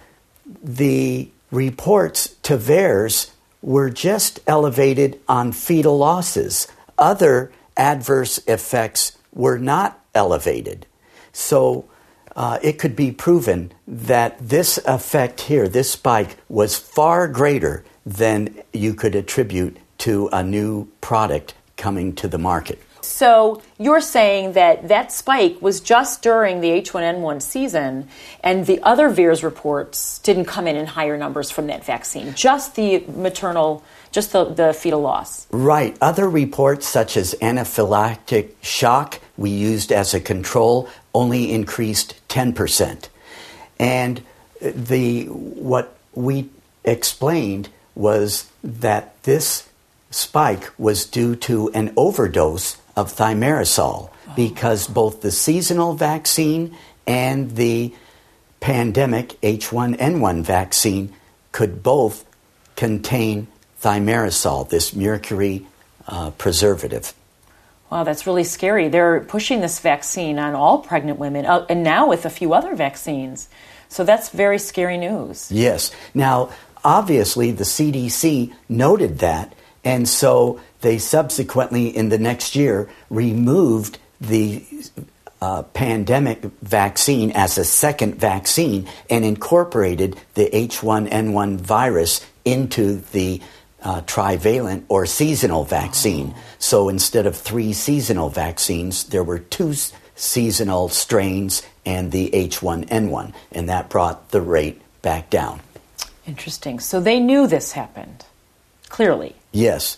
the reports to V A E R S were just elevated on fetal losses. Other adverse effects were not elevated. So Uh, it could be proven that this effect here, this spike, was far greater than you could attribute to a new product coming to the market. So you're saying that that spike was just during the H one N one season, and the other V A E R S reports didn't come in in higher numbers from that vaccine, just the maternal, just the, the fetal loss. Right. Other reports, such as anaphylactic shock, we used as a control, only increased ten percent. And the what we explained was that this spike was due to an overdose of thimerosal, because both the seasonal vaccine and the pandemic H one N one vaccine could both contain thimerosal, this mercury uh, preservative. Wow, that's really scary. They're pushing this vaccine on all pregnant women, uh, and now with a few other vaccines. So that's very scary news. Yes. Now, obviously, the C D C noted that, and so they subsequently, in the next year, removed the uh, pandemic vaccine as a second vaccine and incorporated the H one N one virus into the Uh, trivalent or seasonal vaccine. Oh. So instead of three seasonal vaccines, there were two s- seasonal strains and the H one N one, and that brought the rate back down. Interesting. So they knew this happened, clearly. Yes.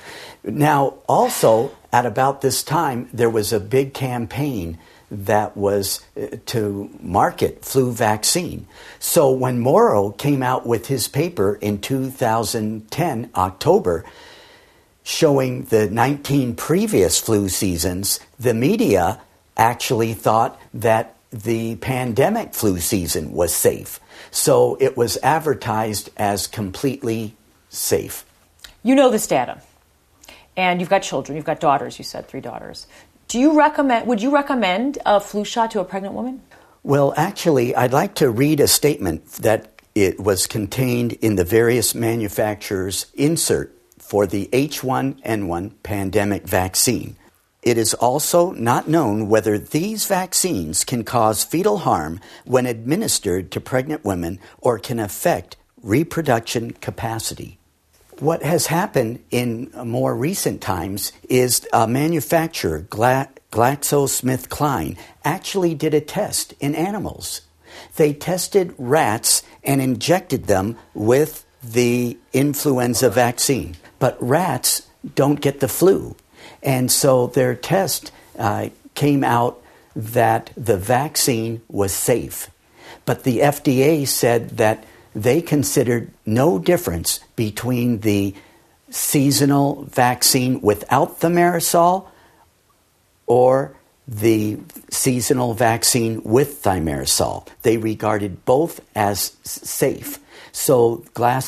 Now, also, at about this time, there was a big campaign that was uh, to market flu vaccine. So when Morrow came out with his paper in two thousand ten, October, showing the nineteen previous flu seasons, the media actually thought that the pandemic flu season was safe. So it was advertised as completely safe. You know this data, and you've got children, you've got daughters, you said three daughters. Do you recommend, would you recommend a flu shot to a pregnant woman? Well, actually, I'd like to read a statement that it was contained in the various manufacturers' insert for the H one N one pandemic vaccine. It is also not known whether these vaccines can cause fetal harm when administered to pregnant women or can affect reproduction capacity. What has happened in more recent times is a manufacturer, Gla- GlaxoSmithKline, actually did a test in animals. They tested rats and injected them with the influenza vaccine. But rats don't get the flu. And so their test uh, came out that the vaccine was safe. But the F D A said that they considered no difference between the seasonal vaccine without thimerosal or the seasonal vaccine with thimerosal. They regarded both as safe. So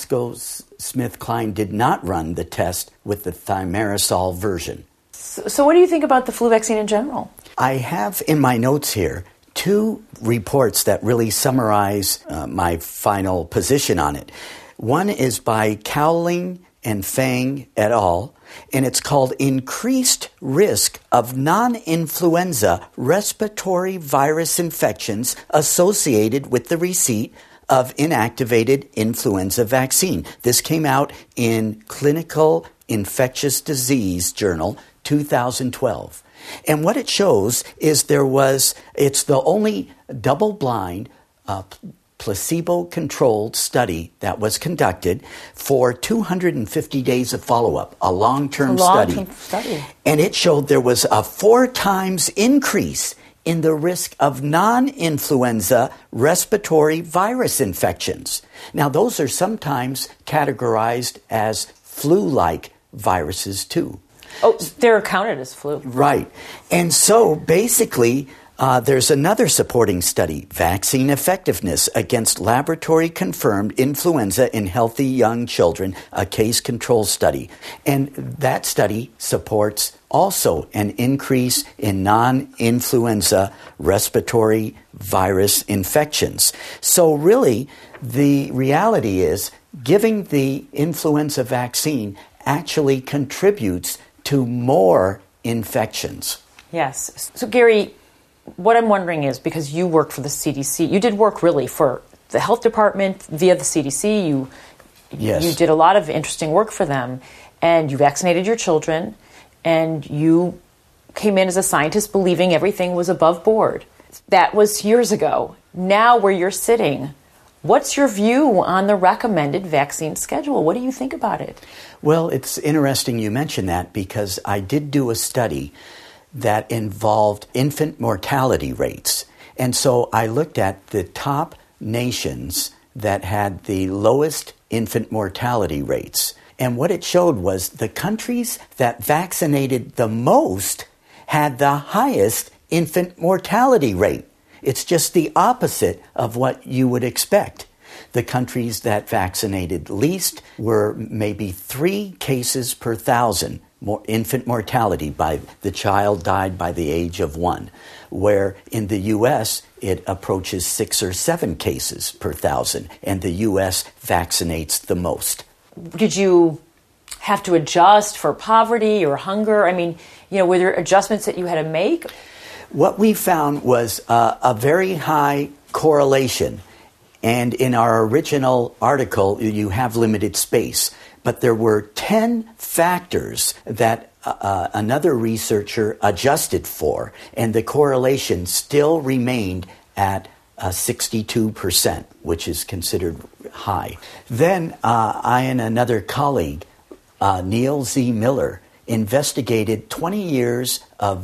GlaxoSmithKline did not run the test with the thimerosal version. So, so what do you think about the flu vaccine in general? I have in my notes here two reports that really summarize uh, my final position on it. One is by Cowling and Fang et al., and it's called Increased Risk of Non-Influenza Respiratory Virus Infections Associated with the Receipt of Inactivated Influenza Vaccine. This came out in Clinical Infectious Disease Journal, two thousand twelve. And what it shows is there was, it's the only double-blind, uh, placebo-controlled study that was conducted for two hundred fifty days of follow-up, a long-term, a long-term study. study. And it showed there was a four times increase in the risk of non-influenza respiratory virus infections. Now, those are sometimes categorized as flu-like viruses, too. Oh, they're counted as flu. Right. And so, basically, Uh, there's another supporting study, Vaccine Effectiveness Against Laboratory-Confirmed Influenza in Healthy Young Children, a case control study. And that study supports also an increase in non-influenza respiratory virus infections. So really, the reality is giving the influenza vaccine actually contributes to more infections. Yes. So, Gary, what I'm wondering is, because you worked for the C D C, you did work really for the health department via the C D C. You, yes. you did a lot of interesting work for them, and you vaccinated your children, and you came in as a scientist believing everything was above board. That was years ago. Now, where you're sitting, what's your view on the recommended vaccine schedule? What do you think about it? Well, it's interesting you mention that, because I did do a study that involved infant mortality rates. And so I looked at the top nations that had the lowest infant mortality rates. And what it showed was the countries that vaccinated the most had the highest infant mortality rate. It's just the opposite of what you would expect. The countries that vaccinated least were maybe three cases per thousand. More infant mortality by the child died by the age of one, where in the U S it approaches six or seven cases per thousand, and the U S vaccinates the most. Did you have to adjust for poverty or hunger? I mean, you know, were there adjustments that you had to make? What we found was uh, a very high correlation. And in our original article, you have limited space. But there were ten factors that uh, another researcher adjusted for, and the correlation still remained at uh, sixty-two percent, which is considered high. Then uh, I and another colleague, uh, Neil Z. Miller, investigated twenty years of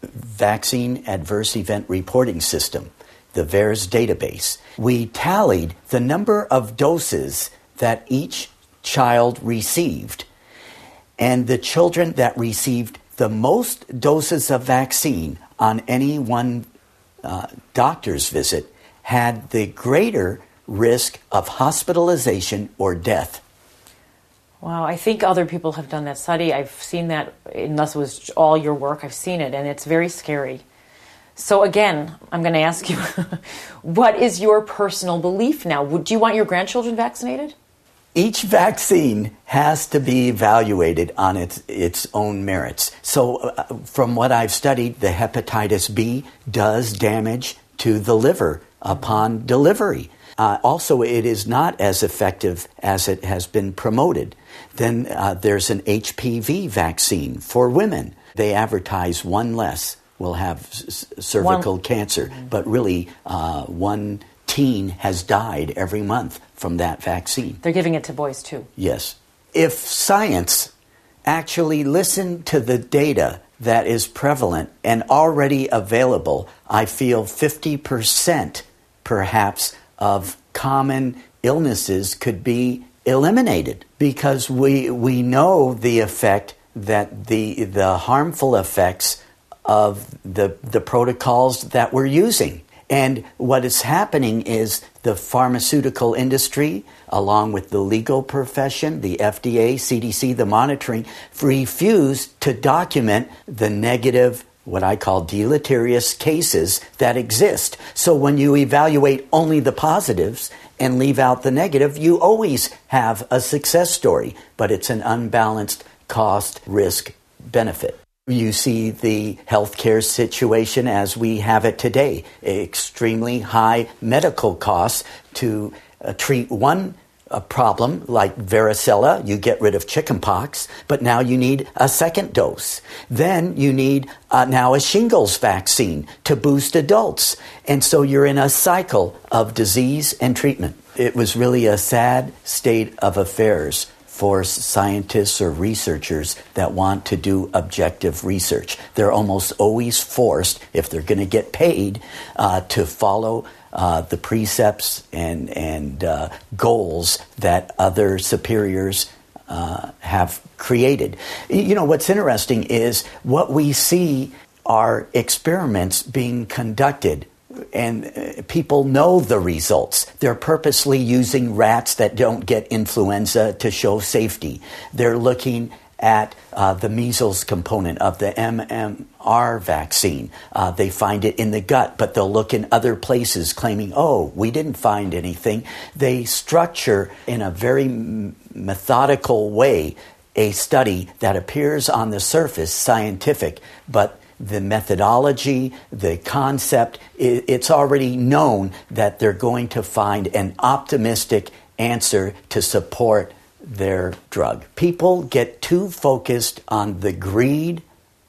vaccine adverse event reporting system, the V A E R S database. We tallied the number of doses that each child received, and the children that received the most doses of vaccine on any one uh, doctor's visit had the greater risk of hospitalization or death. Wow, I think other people have done that study. I've seen that, unless it was all your work, I've seen it, and it's very scary. So again, I'm going to ask you, what is your personal belief now? Do you want your grandchildren vaccinated? Each vaccine has to be evaluated on its its own merits. So uh, from what I've studied, the hepatitis B does damage to the liver upon delivery. Uh, also, it is not as effective as it has been promoted. Then uh, there's an H P V vaccine for women. They advertise one less will have s- cervical one. cancer, but really uh, one teen has died every month from that vaccine. They're giving it to boys too. Yes. If science actually listened to the data that is prevalent and already available, I feel fifty percent perhaps of common illnesses could be eliminated, because we we know the effect that the the harmful effects of the, the protocols that we're using. And what is happening is the pharmaceutical industry, along with the legal profession, the F D A, C D C, the monitoring, refuse to document the negative, what I call deleterious cases that exist. So when you evaluate only the positives and leave out the negative, you always have a success story, but it's an unbalanced cost, risk, benefit. You see the healthcare situation as we have it today, extremely high medical costs to uh, treat one uh, problem like varicella. You get rid of chickenpox, but now you need a second dose. Then you need uh, now a shingles vaccine to boost adults. And so you're in a cycle of disease and treatment. It was really a sad state of affairs for scientists or researchers that want to do objective research. They're almost always forced, if they're going to get paid, uh, to follow uh, the precepts and, and uh, goals that other superiors uh, have created. You know, what's interesting is what we see are experiments being conducted, and people know the results. They're purposely using rats that don't get influenza to show safety. They're looking at uh, the measles component of the M M R vaccine. Uh, they find it in the gut, but they'll look in other places claiming, oh, we didn't find anything. They structure in a very m- methodical way a study that appears on the surface scientific, but the methodology, the concept, it's already known that they're going to find an optimistic answer to support their drug. People get too focused on the greed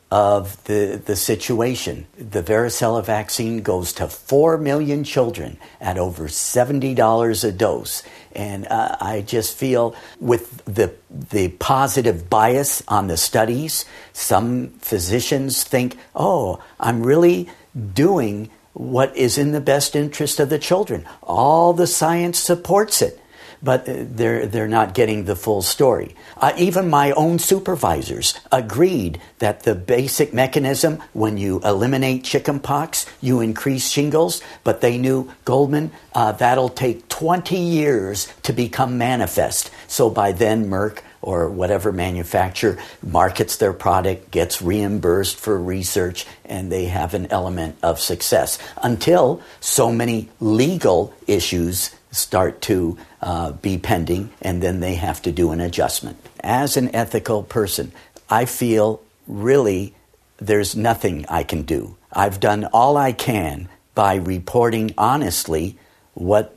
of the, the situation. The varicella vaccine goes to four million children at over seventy dollars a dose. And uh, I just feel with the the positive bias on the studies, some physicians think, oh, I'm really doing what is in the best interest of the children. All the science supports it. But they're they're not getting the full story. Uh, even my own supervisors agreed that the basic mechanism, when you eliminate chickenpox, you increase shingles, but they knew, Goldman, uh, that'll take twenty years to become manifest. So by then, Merck or whatever manufacturer markets their product, gets reimbursed for research, and they have an element of success. Until so many legal issues start to uh, be pending, and then they have to do an adjustment. As an ethical person, I feel really there's nothing I can do. I've done all I can by reporting honestly what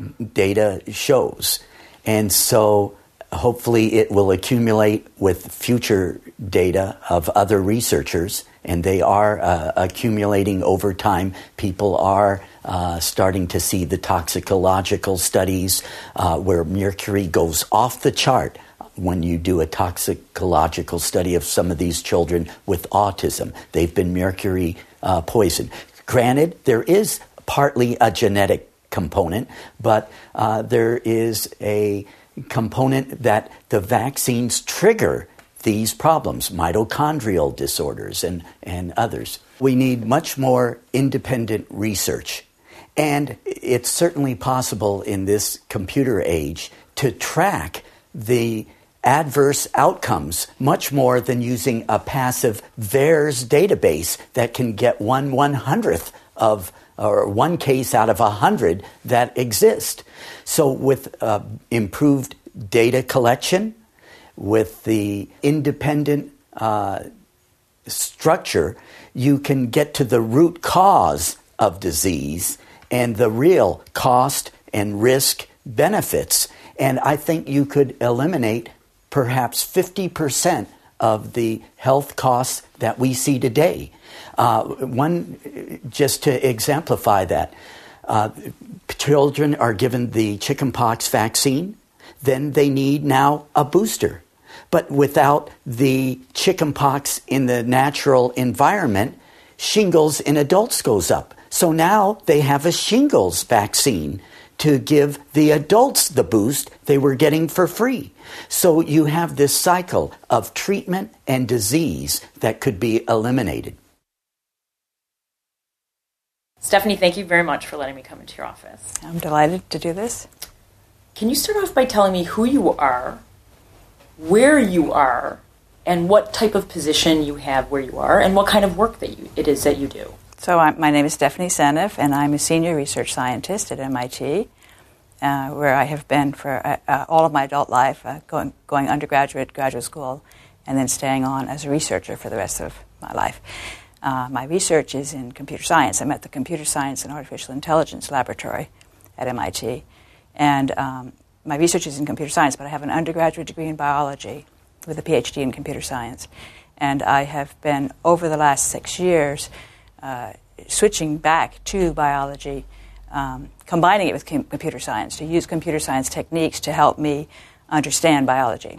data shows. And so hopefully it will accumulate with future data of other researchers, and they are uh, accumulating over time. People are uh, starting to see the toxicological studies uh, where mercury goes off the chart when you do a toxicological study of some of these children with autism. They've been mercury uh, poisoned. Granted, there is partly a genetic component, but uh, there is a component that the vaccines trigger these problems, mitochondrial disorders and, and others. We need much more independent research. And it's certainly possible in this computer age to track the adverse outcomes much more than using a passive V A E R S database that can get one one-hundredth of or one case out of a hundred that exist. So with uh, improved data collection, with the independent uh, structure, you can get to the root cause of disease and the real cost and risk benefits. And I think you could eliminate perhaps fifty percent of the health costs that we see today. Uh, one, just to exemplify that, uh, children are given the chickenpox vaccine, then they need now a booster. But without the chickenpox in the natural environment, shingles in adults goes up. So now they have a shingles vaccine to give the adults the boost they were getting for free. So you have this cycle of treatment and disease that could be eliminated. Stephanie, thank you very much for letting me come into your office. I'm delighted to do this. Can you start off by telling me who you are, where you are, and what type of position you have where you are, and what kind of work that you, it is that you do? So I'm, my name is Stephanie Seneff, and I'm a senior research scientist at M I T, uh, where I have been for uh, uh, all of my adult life, uh, going, going undergraduate, graduate school, and then staying on as a researcher for the rest of my life. Uh, my research is in computer science. I'm at the Computer Science and Artificial Intelligence Laboratory at M I T. And um, my research is in computer science, but I have an undergraduate degree in biology with a P H D in computer science. And I have been, over the last six years, uh, switching back to biology, um, combining it with com- computer science, to use computer science techniques to help me understand biology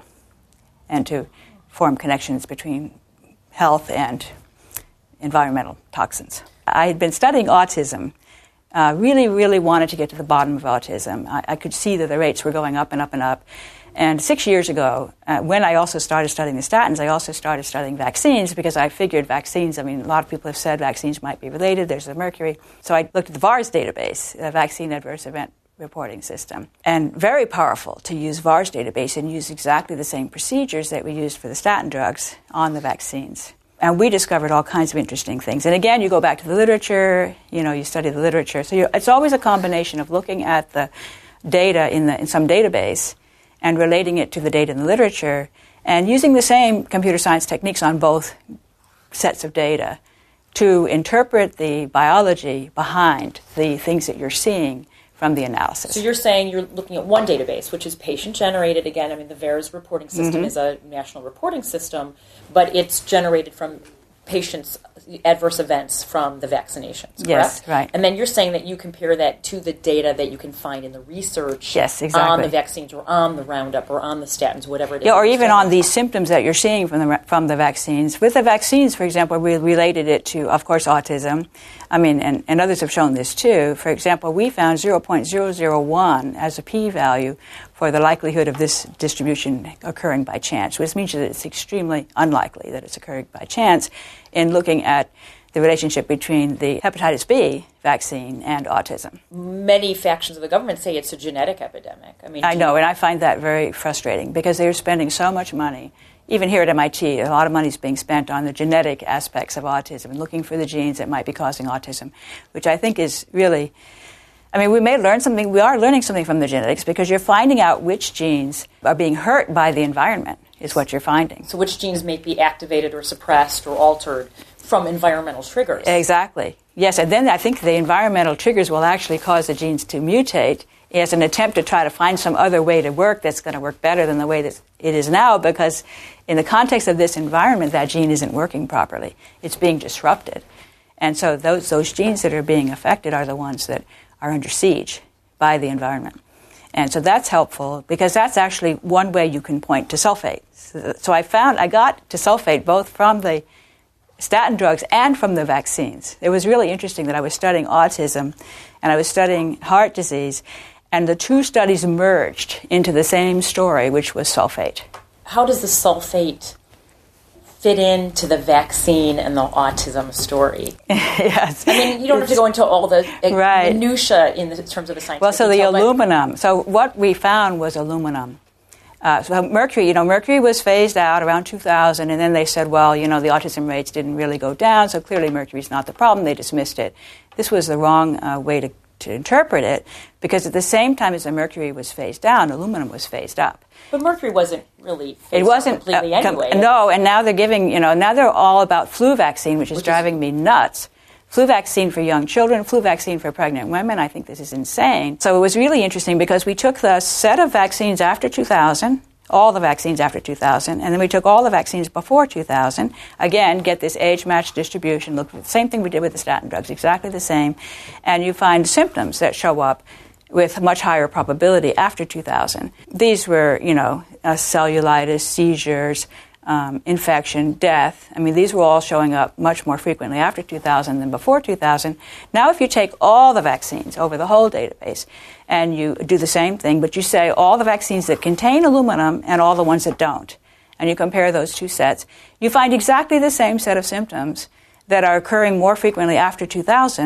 and to form connections between health and environmental toxins. I had been studying autism. Uh, really, really wanted to get to the bottom of autism. I, I could see that the rates were going up and up and up. And six years ago, uh, when I also started studying the statins, I also started studying vaccines because I figured vaccines, I mean, a lot of people have said vaccines might be related. There's the mercury. So I looked at the VAERS database, the Vaccine Adverse Event Reporting System, and very powerful to use VAERS database and use exactly the same procedures that we used for the statin drugs on the vaccines. And we discovered all kinds of interesting things. And again, you go back to the literature, you know, you study the literature. So you, it's always a combination of looking at the data in, the, in some database and relating it to the data in the literature and using the same computer science techniques on both sets of data to interpret the biology behind the things that you're seeing from the analysis. So you're saying you're looking at one database, which is patient-generated. Again, I mean, the VAERS reporting system Mm-hmm. is a national reporting system, but it's generated from patients' adverse events from the vaccinations, correct? Yes, right. And then you're saying that you compare that to the data that you can find in the research Yes, exactly. on the vaccines or on the Roundup or on the statins, whatever it is. Yeah, or that you're even saying. on these symptoms that you're seeing from the from the vaccines. With the vaccines, for example, we related it to, of course, autism. I mean, and, and others have shown this too. For example, we found zero point zero zero one as a p-value for the likelihood of this distribution occurring by chance, which means that it's extremely unlikely that it's occurring by chance in looking at the relationship between the hepatitis B vaccine and autism. Many factions of the government say it's a genetic epidemic. I mean, I know, and I find that very frustrating because they're spending so much money. Even here at M I T, a lot of money is being spent on the genetic aspects of autism and looking for the genes that might be causing autism, which I think is really, I mean, we may learn something, we are learning something from the genetics because you're finding out which genes are being hurt by the environment is what you're finding. So which genes may be activated or suppressed or altered from environmental triggers. Exactly. Yes, and then I think the environmental triggers will actually cause the genes to mutate as an attempt to try to find some other way to work that's going to work better than the way that it is now, because in the context of this environment, that gene isn't working properly. It's being disrupted. And so those, those genes that are being affected are the ones that are under siege by the environment. And so that's helpful because that's actually one way you can point to sulfate. So, so I found, I got to sulfate both from the statin drugs and from the vaccines. It was really interesting that I was studying autism and I was studying heart disease, and the two studies merged into the same story, which was sulfate. How does the sulfate fit into the vaccine and the autism story? Yes. I mean, you don't have to go into all the uh, Right. minutia in the, terms of the scientific Well, so the detail, but- aluminum. So what we found was aluminum. Uh, so mercury, you know, mercury was phased out around two thousand, and then they said, well, you know, the autism rates didn't really go down, so clearly mercury is not the problem. They dismissed it. This was the wrong uh, way to, to interpret it, because at the same time as the mercury was phased down, aluminum was phased up. But mercury wasn't really phased It wasn't out completely uh, com- anyway. No, and now they're giving, you know, now they're all about flu vaccine, which is Which is- driving me nuts. Flu vaccine for young children, flu vaccine for pregnant women. I think this is insane. So it was really interesting because we took the set of vaccines after two thousand, all the vaccines after two thousand, and then we took all the vaccines before two thousand. Again, get this age-matched distribution. Look, the same thing we did with the statin drugs, exactly the same. And you find symptoms that show up with much higher probability after two thousand. These were, you know, uh, cellulitis, seizures, um, infection, death. I mean, these were all showing up much more frequently after two thousand than before two thousand. Now, if you take all the vaccines over the whole database and you do the same thing, but you say all the vaccines that contain aluminum and all the ones that don't, and you compare those two sets, you find exactly the same set of symptoms that are occurring more frequently after two thousand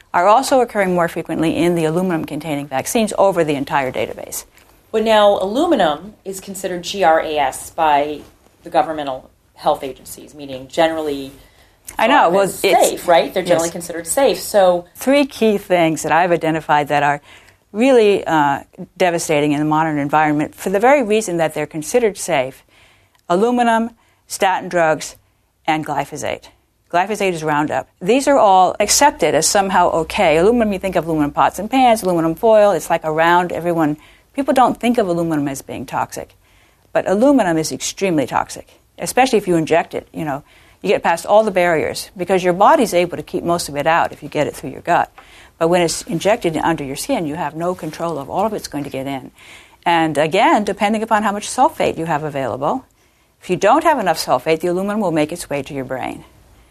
are also occurring more frequently in the aluminum-containing vaccines over the entire database. But now aluminum is considered G R A S by the governmental health agencies, meaning generally I know. Well, it's safe, right? They're generally yes. considered safe. So three key things that I've identified that are really uh, devastating in the modern environment for the very reason that they're considered safe: aluminum, statin drugs, and glyphosate. Glyphosate is Roundup. These are all accepted as somehow okay. Aluminum, you think of aluminum pots and pans, aluminum foil, it's like around everyone. People don't think of aluminum as being toxic, but aluminum is extremely toxic, especially if you inject it. You know, you get past all the barriers because your body's able to keep most of it out if you get it through your gut. But when it's injected under your skin, you have no control of all of it's going to get in. And again, depending upon how much sulfate you have available, if you don't have enough sulfate, the aluminum will make its way to your brain.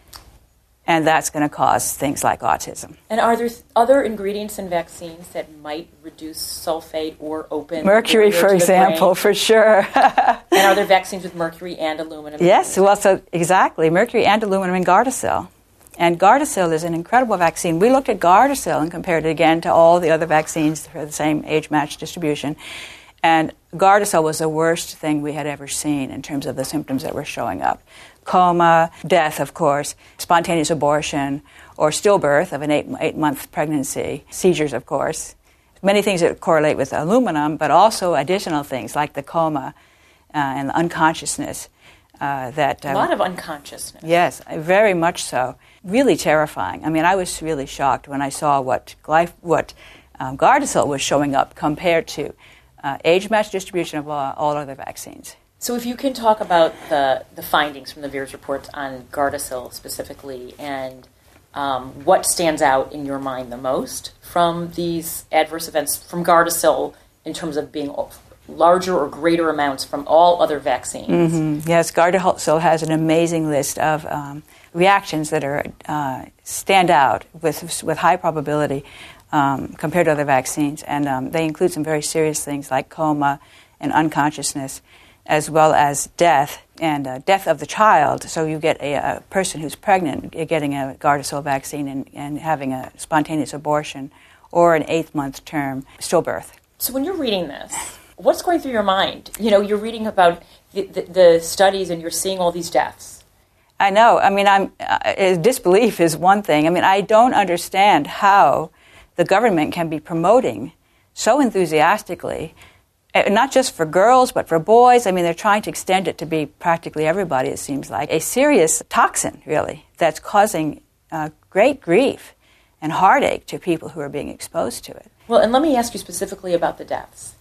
And that's going to cause things like autism. And are there th- other ingredients in vaccines that might reduce sulfate or open? Mercury, for example, for sure. And are there vaccines with mercury and aluminum? Yes, well, so exactly. Mercury and aluminum in Gardasil. And Gardasil is an incredible vaccine. We looked at Gardasil and compared it again to all the other vaccines for the same age-matched distribution. And Gardasil was the worst thing we had ever seen in terms of the symptoms that were showing up. Coma, death, of course, spontaneous abortion, or stillbirth of an eight, eight-month pregnancy, seizures, of course. Many things that correlate with aluminum, but also additional things like the coma uh, and the unconsciousness. Uh, that um, A lot of unconsciousness. Yes, very much so. Really terrifying. I mean, I was really shocked when I saw what, glyph- what um, Gardasil was showing up compared to uh, age-matched distribution of all, all other vaccines. So if you can talk about the, the findings from the VAERS reports on Gardasil specifically and um, what stands out in your mind the most from these adverse events from Gardasil in terms of being larger or greater amounts from all other vaccines. Mm-hmm. Yes, Gardasil has an amazing list of um, reactions that are uh, stand out with with high probability um, compared to other vaccines, and um, they include some very serious things like coma and unconsciousness, as well as death and uh, death of the child. So you get a, a person who's pregnant getting a Gardasil vaccine and, and having a spontaneous abortion, or an eighth-month term stillbirth. So when you're reading this, what's going through your mind? You know, you're reading about the, the, the studies and you're seeing all these deaths. I know. I mean, I'm uh, disbelief is one thing. I mean, I don't understand how the government can be promoting so enthusiastically, not just for girls, but for boys. I mean, they're trying to extend it to be practically everybody, it seems like. A serious toxin, really, that's causing uh, great grief and heartache to people who are being exposed to it. Well, and let me ask you specifically about the deaths.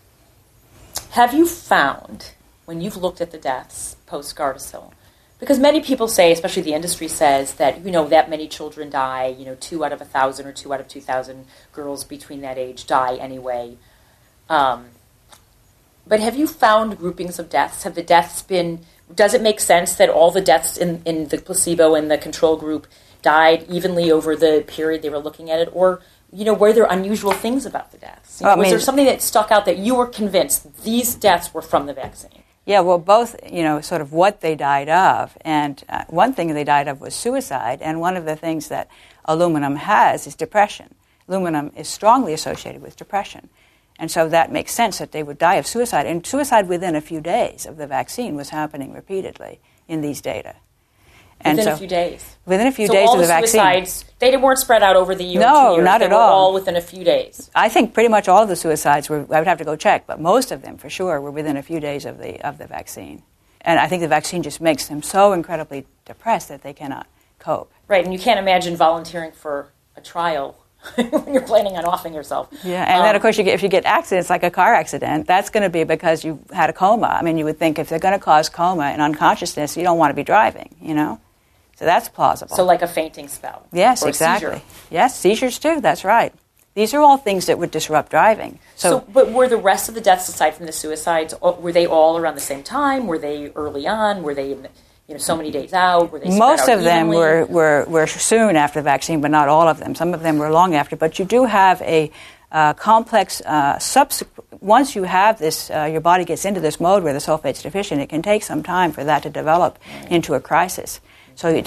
Have you found, when you've looked at the deaths post-Gardasil, because many people say, especially the industry says, that, you know, that many children die, you know, two out of a thousand or two out of two thousand girls between that age die anyway. Um, but have you found groupings of deaths? Have the deaths been, does it make sense that all the deaths in, in the placebo and the control group died evenly over the period they were looking at it? Or, you know, were there unusual things about the deaths? You know, well, I mean, was there something that stuck out that you were convinced these deaths were from the vaccine? Yeah, well, both, you know, sort of what they died of. And uh, one thing they died of was suicide. And one of the things that aluminum has is depression. Aluminum is strongly associated with depression. And so that makes sense that they would die of suicide. And suicide within a few days of the vaccine was happening repeatedly in these data. And within so, a few days? Within a few so days all of the, the vaccine. Suicides, they weren't spread out over the year No, two years. not they at were all. all within a few days. I think pretty much all of the suicides were, I would have to go check, but most of them, for sure, were within a few days of the of the vaccine. And I think the vaccine just makes them so incredibly depressed that they cannot cope. Right, and you can't imagine volunteering for a trial when you're planning on offing yourself. Yeah, and um, then, of course, you get, if you get accidents like a car accident, that's going to be because you had a coma. I mean, you would think if they're going to cause coma and unconsciousness, you don't want to be driving, you know? So that's plausible. So like a fainting spell. Yes, or exactly. Seizure. Yes, seizures too, that's right. These are all things that would disrupt driving. So, so, but were the rest of the deaths, aside from the suicides, were they all around the same time? Were they early on? Were they, in, you know, so many days out? Were they spread most out of them evenly? were, were, were soon after the vaccine, but not all of them. Some of them were long after. But you do have a uh, complex uh, subsequent. Once you have this, uh, your body gets into this mode where the sulfate's deficient. It can take some time for that to develop into a crisis. So it doesn't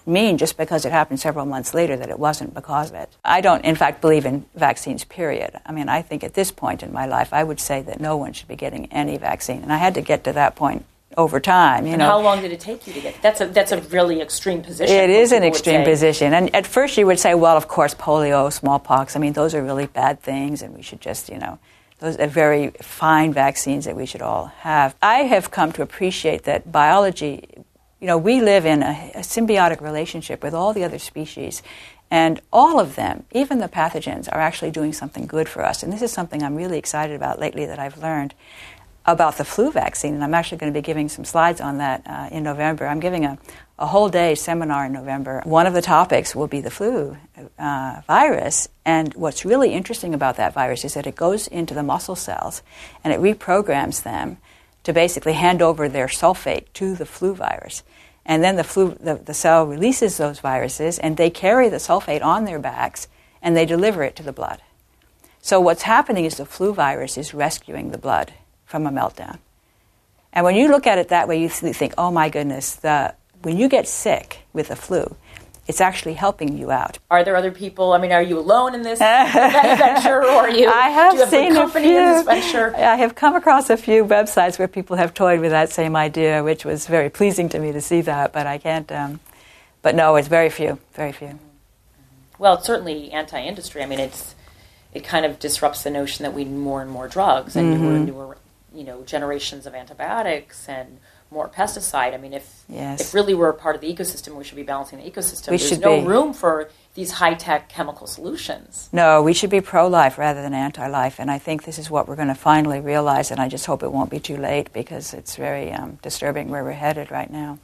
mean just because it happened several months later that it wasn't because of it. I don't, in fact, believe in vaccines, period. I mean, I think at this point in my life, I would say that no one should be getting any vaccine. And I had to get to that point over time. You and know. How long did it take you to get? That's a that's a really extreme position. It is an extreme position. And at first you would say, well, of course, polio, smallpox, I mean, those are really bad things, and we should just, you know, those are very fine vaccines that we should all have. I have come to appreciate that biology, you know, we live in a, a symbiotic relationship with all the other species, and all of them, even the pathogens, are actually doing something good for us. And this is something I'm really excited about lately that I've learned about the flu vaccine, and I'm actually going to be giving some slides on that uh, in November. I'm giving a, a whole day seminar in November. One of the topics will be the flu uh, virus, and what's really interesting about that virus is that it goes into the muscle cells and it reprograms them to basically hand over their sulfate to the flu virus. And then the flu, the, the cell releases those viruses, and they carry the sulfate on their backs, and they deliver it to the blood. So what's happening is the flu virus is rescuing the blood from a meltdown. And when you look at it that way, you th- think, oh my goodness, the, when you get sick with the flu, it's actually helping you out. Are there other people? I mean, are you alone in this venture, or are you? I have do you have seen a company a few, in this venture? I have come across a few websites where people have toyed with that same idea, which was very pleasing to me to see that. But I can't. Um, but no, it's very few, very few. Well, it's certainly anti-industry. I mean, it's it kind of disrupts the notion that we need more and more drugs and Mm-hmm. newer and newer, you know, generations of antibiotics and more pesticide. I mean, if Yes. if really we're a part of the ecosystem, we should be balancing the ecosystem. We There's should no be. room for these high-tech chemical solutions. No, we should be pro-life rather than anti-life, and I think this is what we're going to finally realize, and I just hope it won't be too late, because it's very um, disturbing where we're headed right now.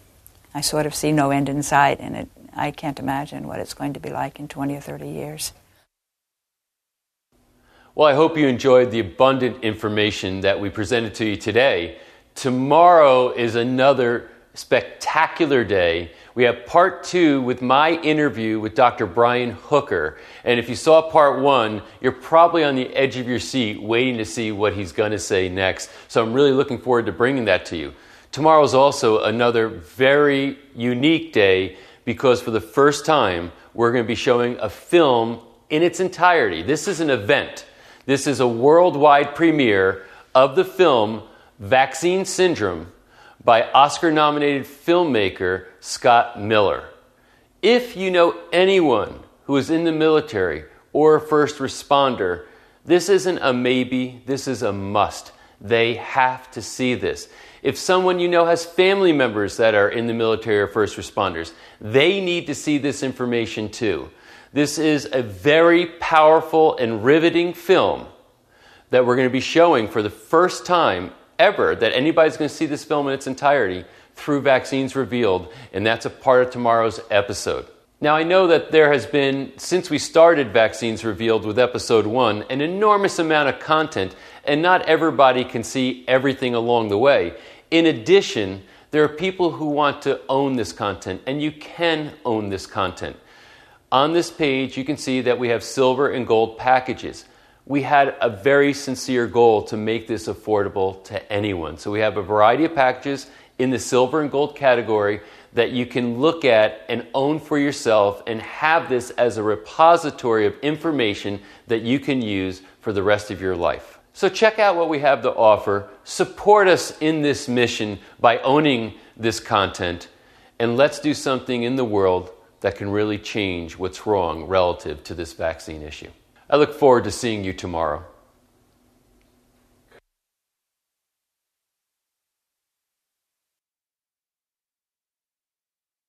I sort of see no end in sight, and it, I can't imagine what it's going to be like in twenty or thirty years. Well, I hope you enjoyed the abundant information that we presented to you today. Tomorrow is another spectacular day. We have part two with my interview with Doctor Brian Hooker. And if you saw part one, you're probably on the edge of your seat waiting to see what he's going to say next. So I'm really looking forward to bringing that to you. Tomorrow is also another very unique day, because for the first time, we're going to be showing a film in its entirety. This is an event. This is a worldwide premiere of the film Vaccine Syndrome by Oscar-nominated filmmaker Scott Miller. If you know anyone who is in the military or a first responder, this isn't a maybe, this is a must. They have to see this. If someone you know has family members that are in the military or first responders, they need to see this information too. This is a very powerful and riveting film that we're going to be showing for the first time ever, that anybody's going to see this film in its entirety through Vaccines Revealed, and that's a part of tomorrow's episode. Now, I know that there has been, since we started Vaccines Revealed with episode one, an enormous amount of content, and not everybody can see everything along the way. In addition, there are people who want to own this content, and you can own this content. On this page, you can see that we have silver and gold packages. We had a very sincere goal to make this affordable to anyone. So we have a variety of packages in the silver and gold category that you can look at and own for yourself and have this as a repository of information that you can use for the rest of your life. So check out what we have to offer. Support us in this mission by owning this content, and let's do something in the world that can really change what's wrong relative to this vaccine issue. I look forward to seeing you tomorrow.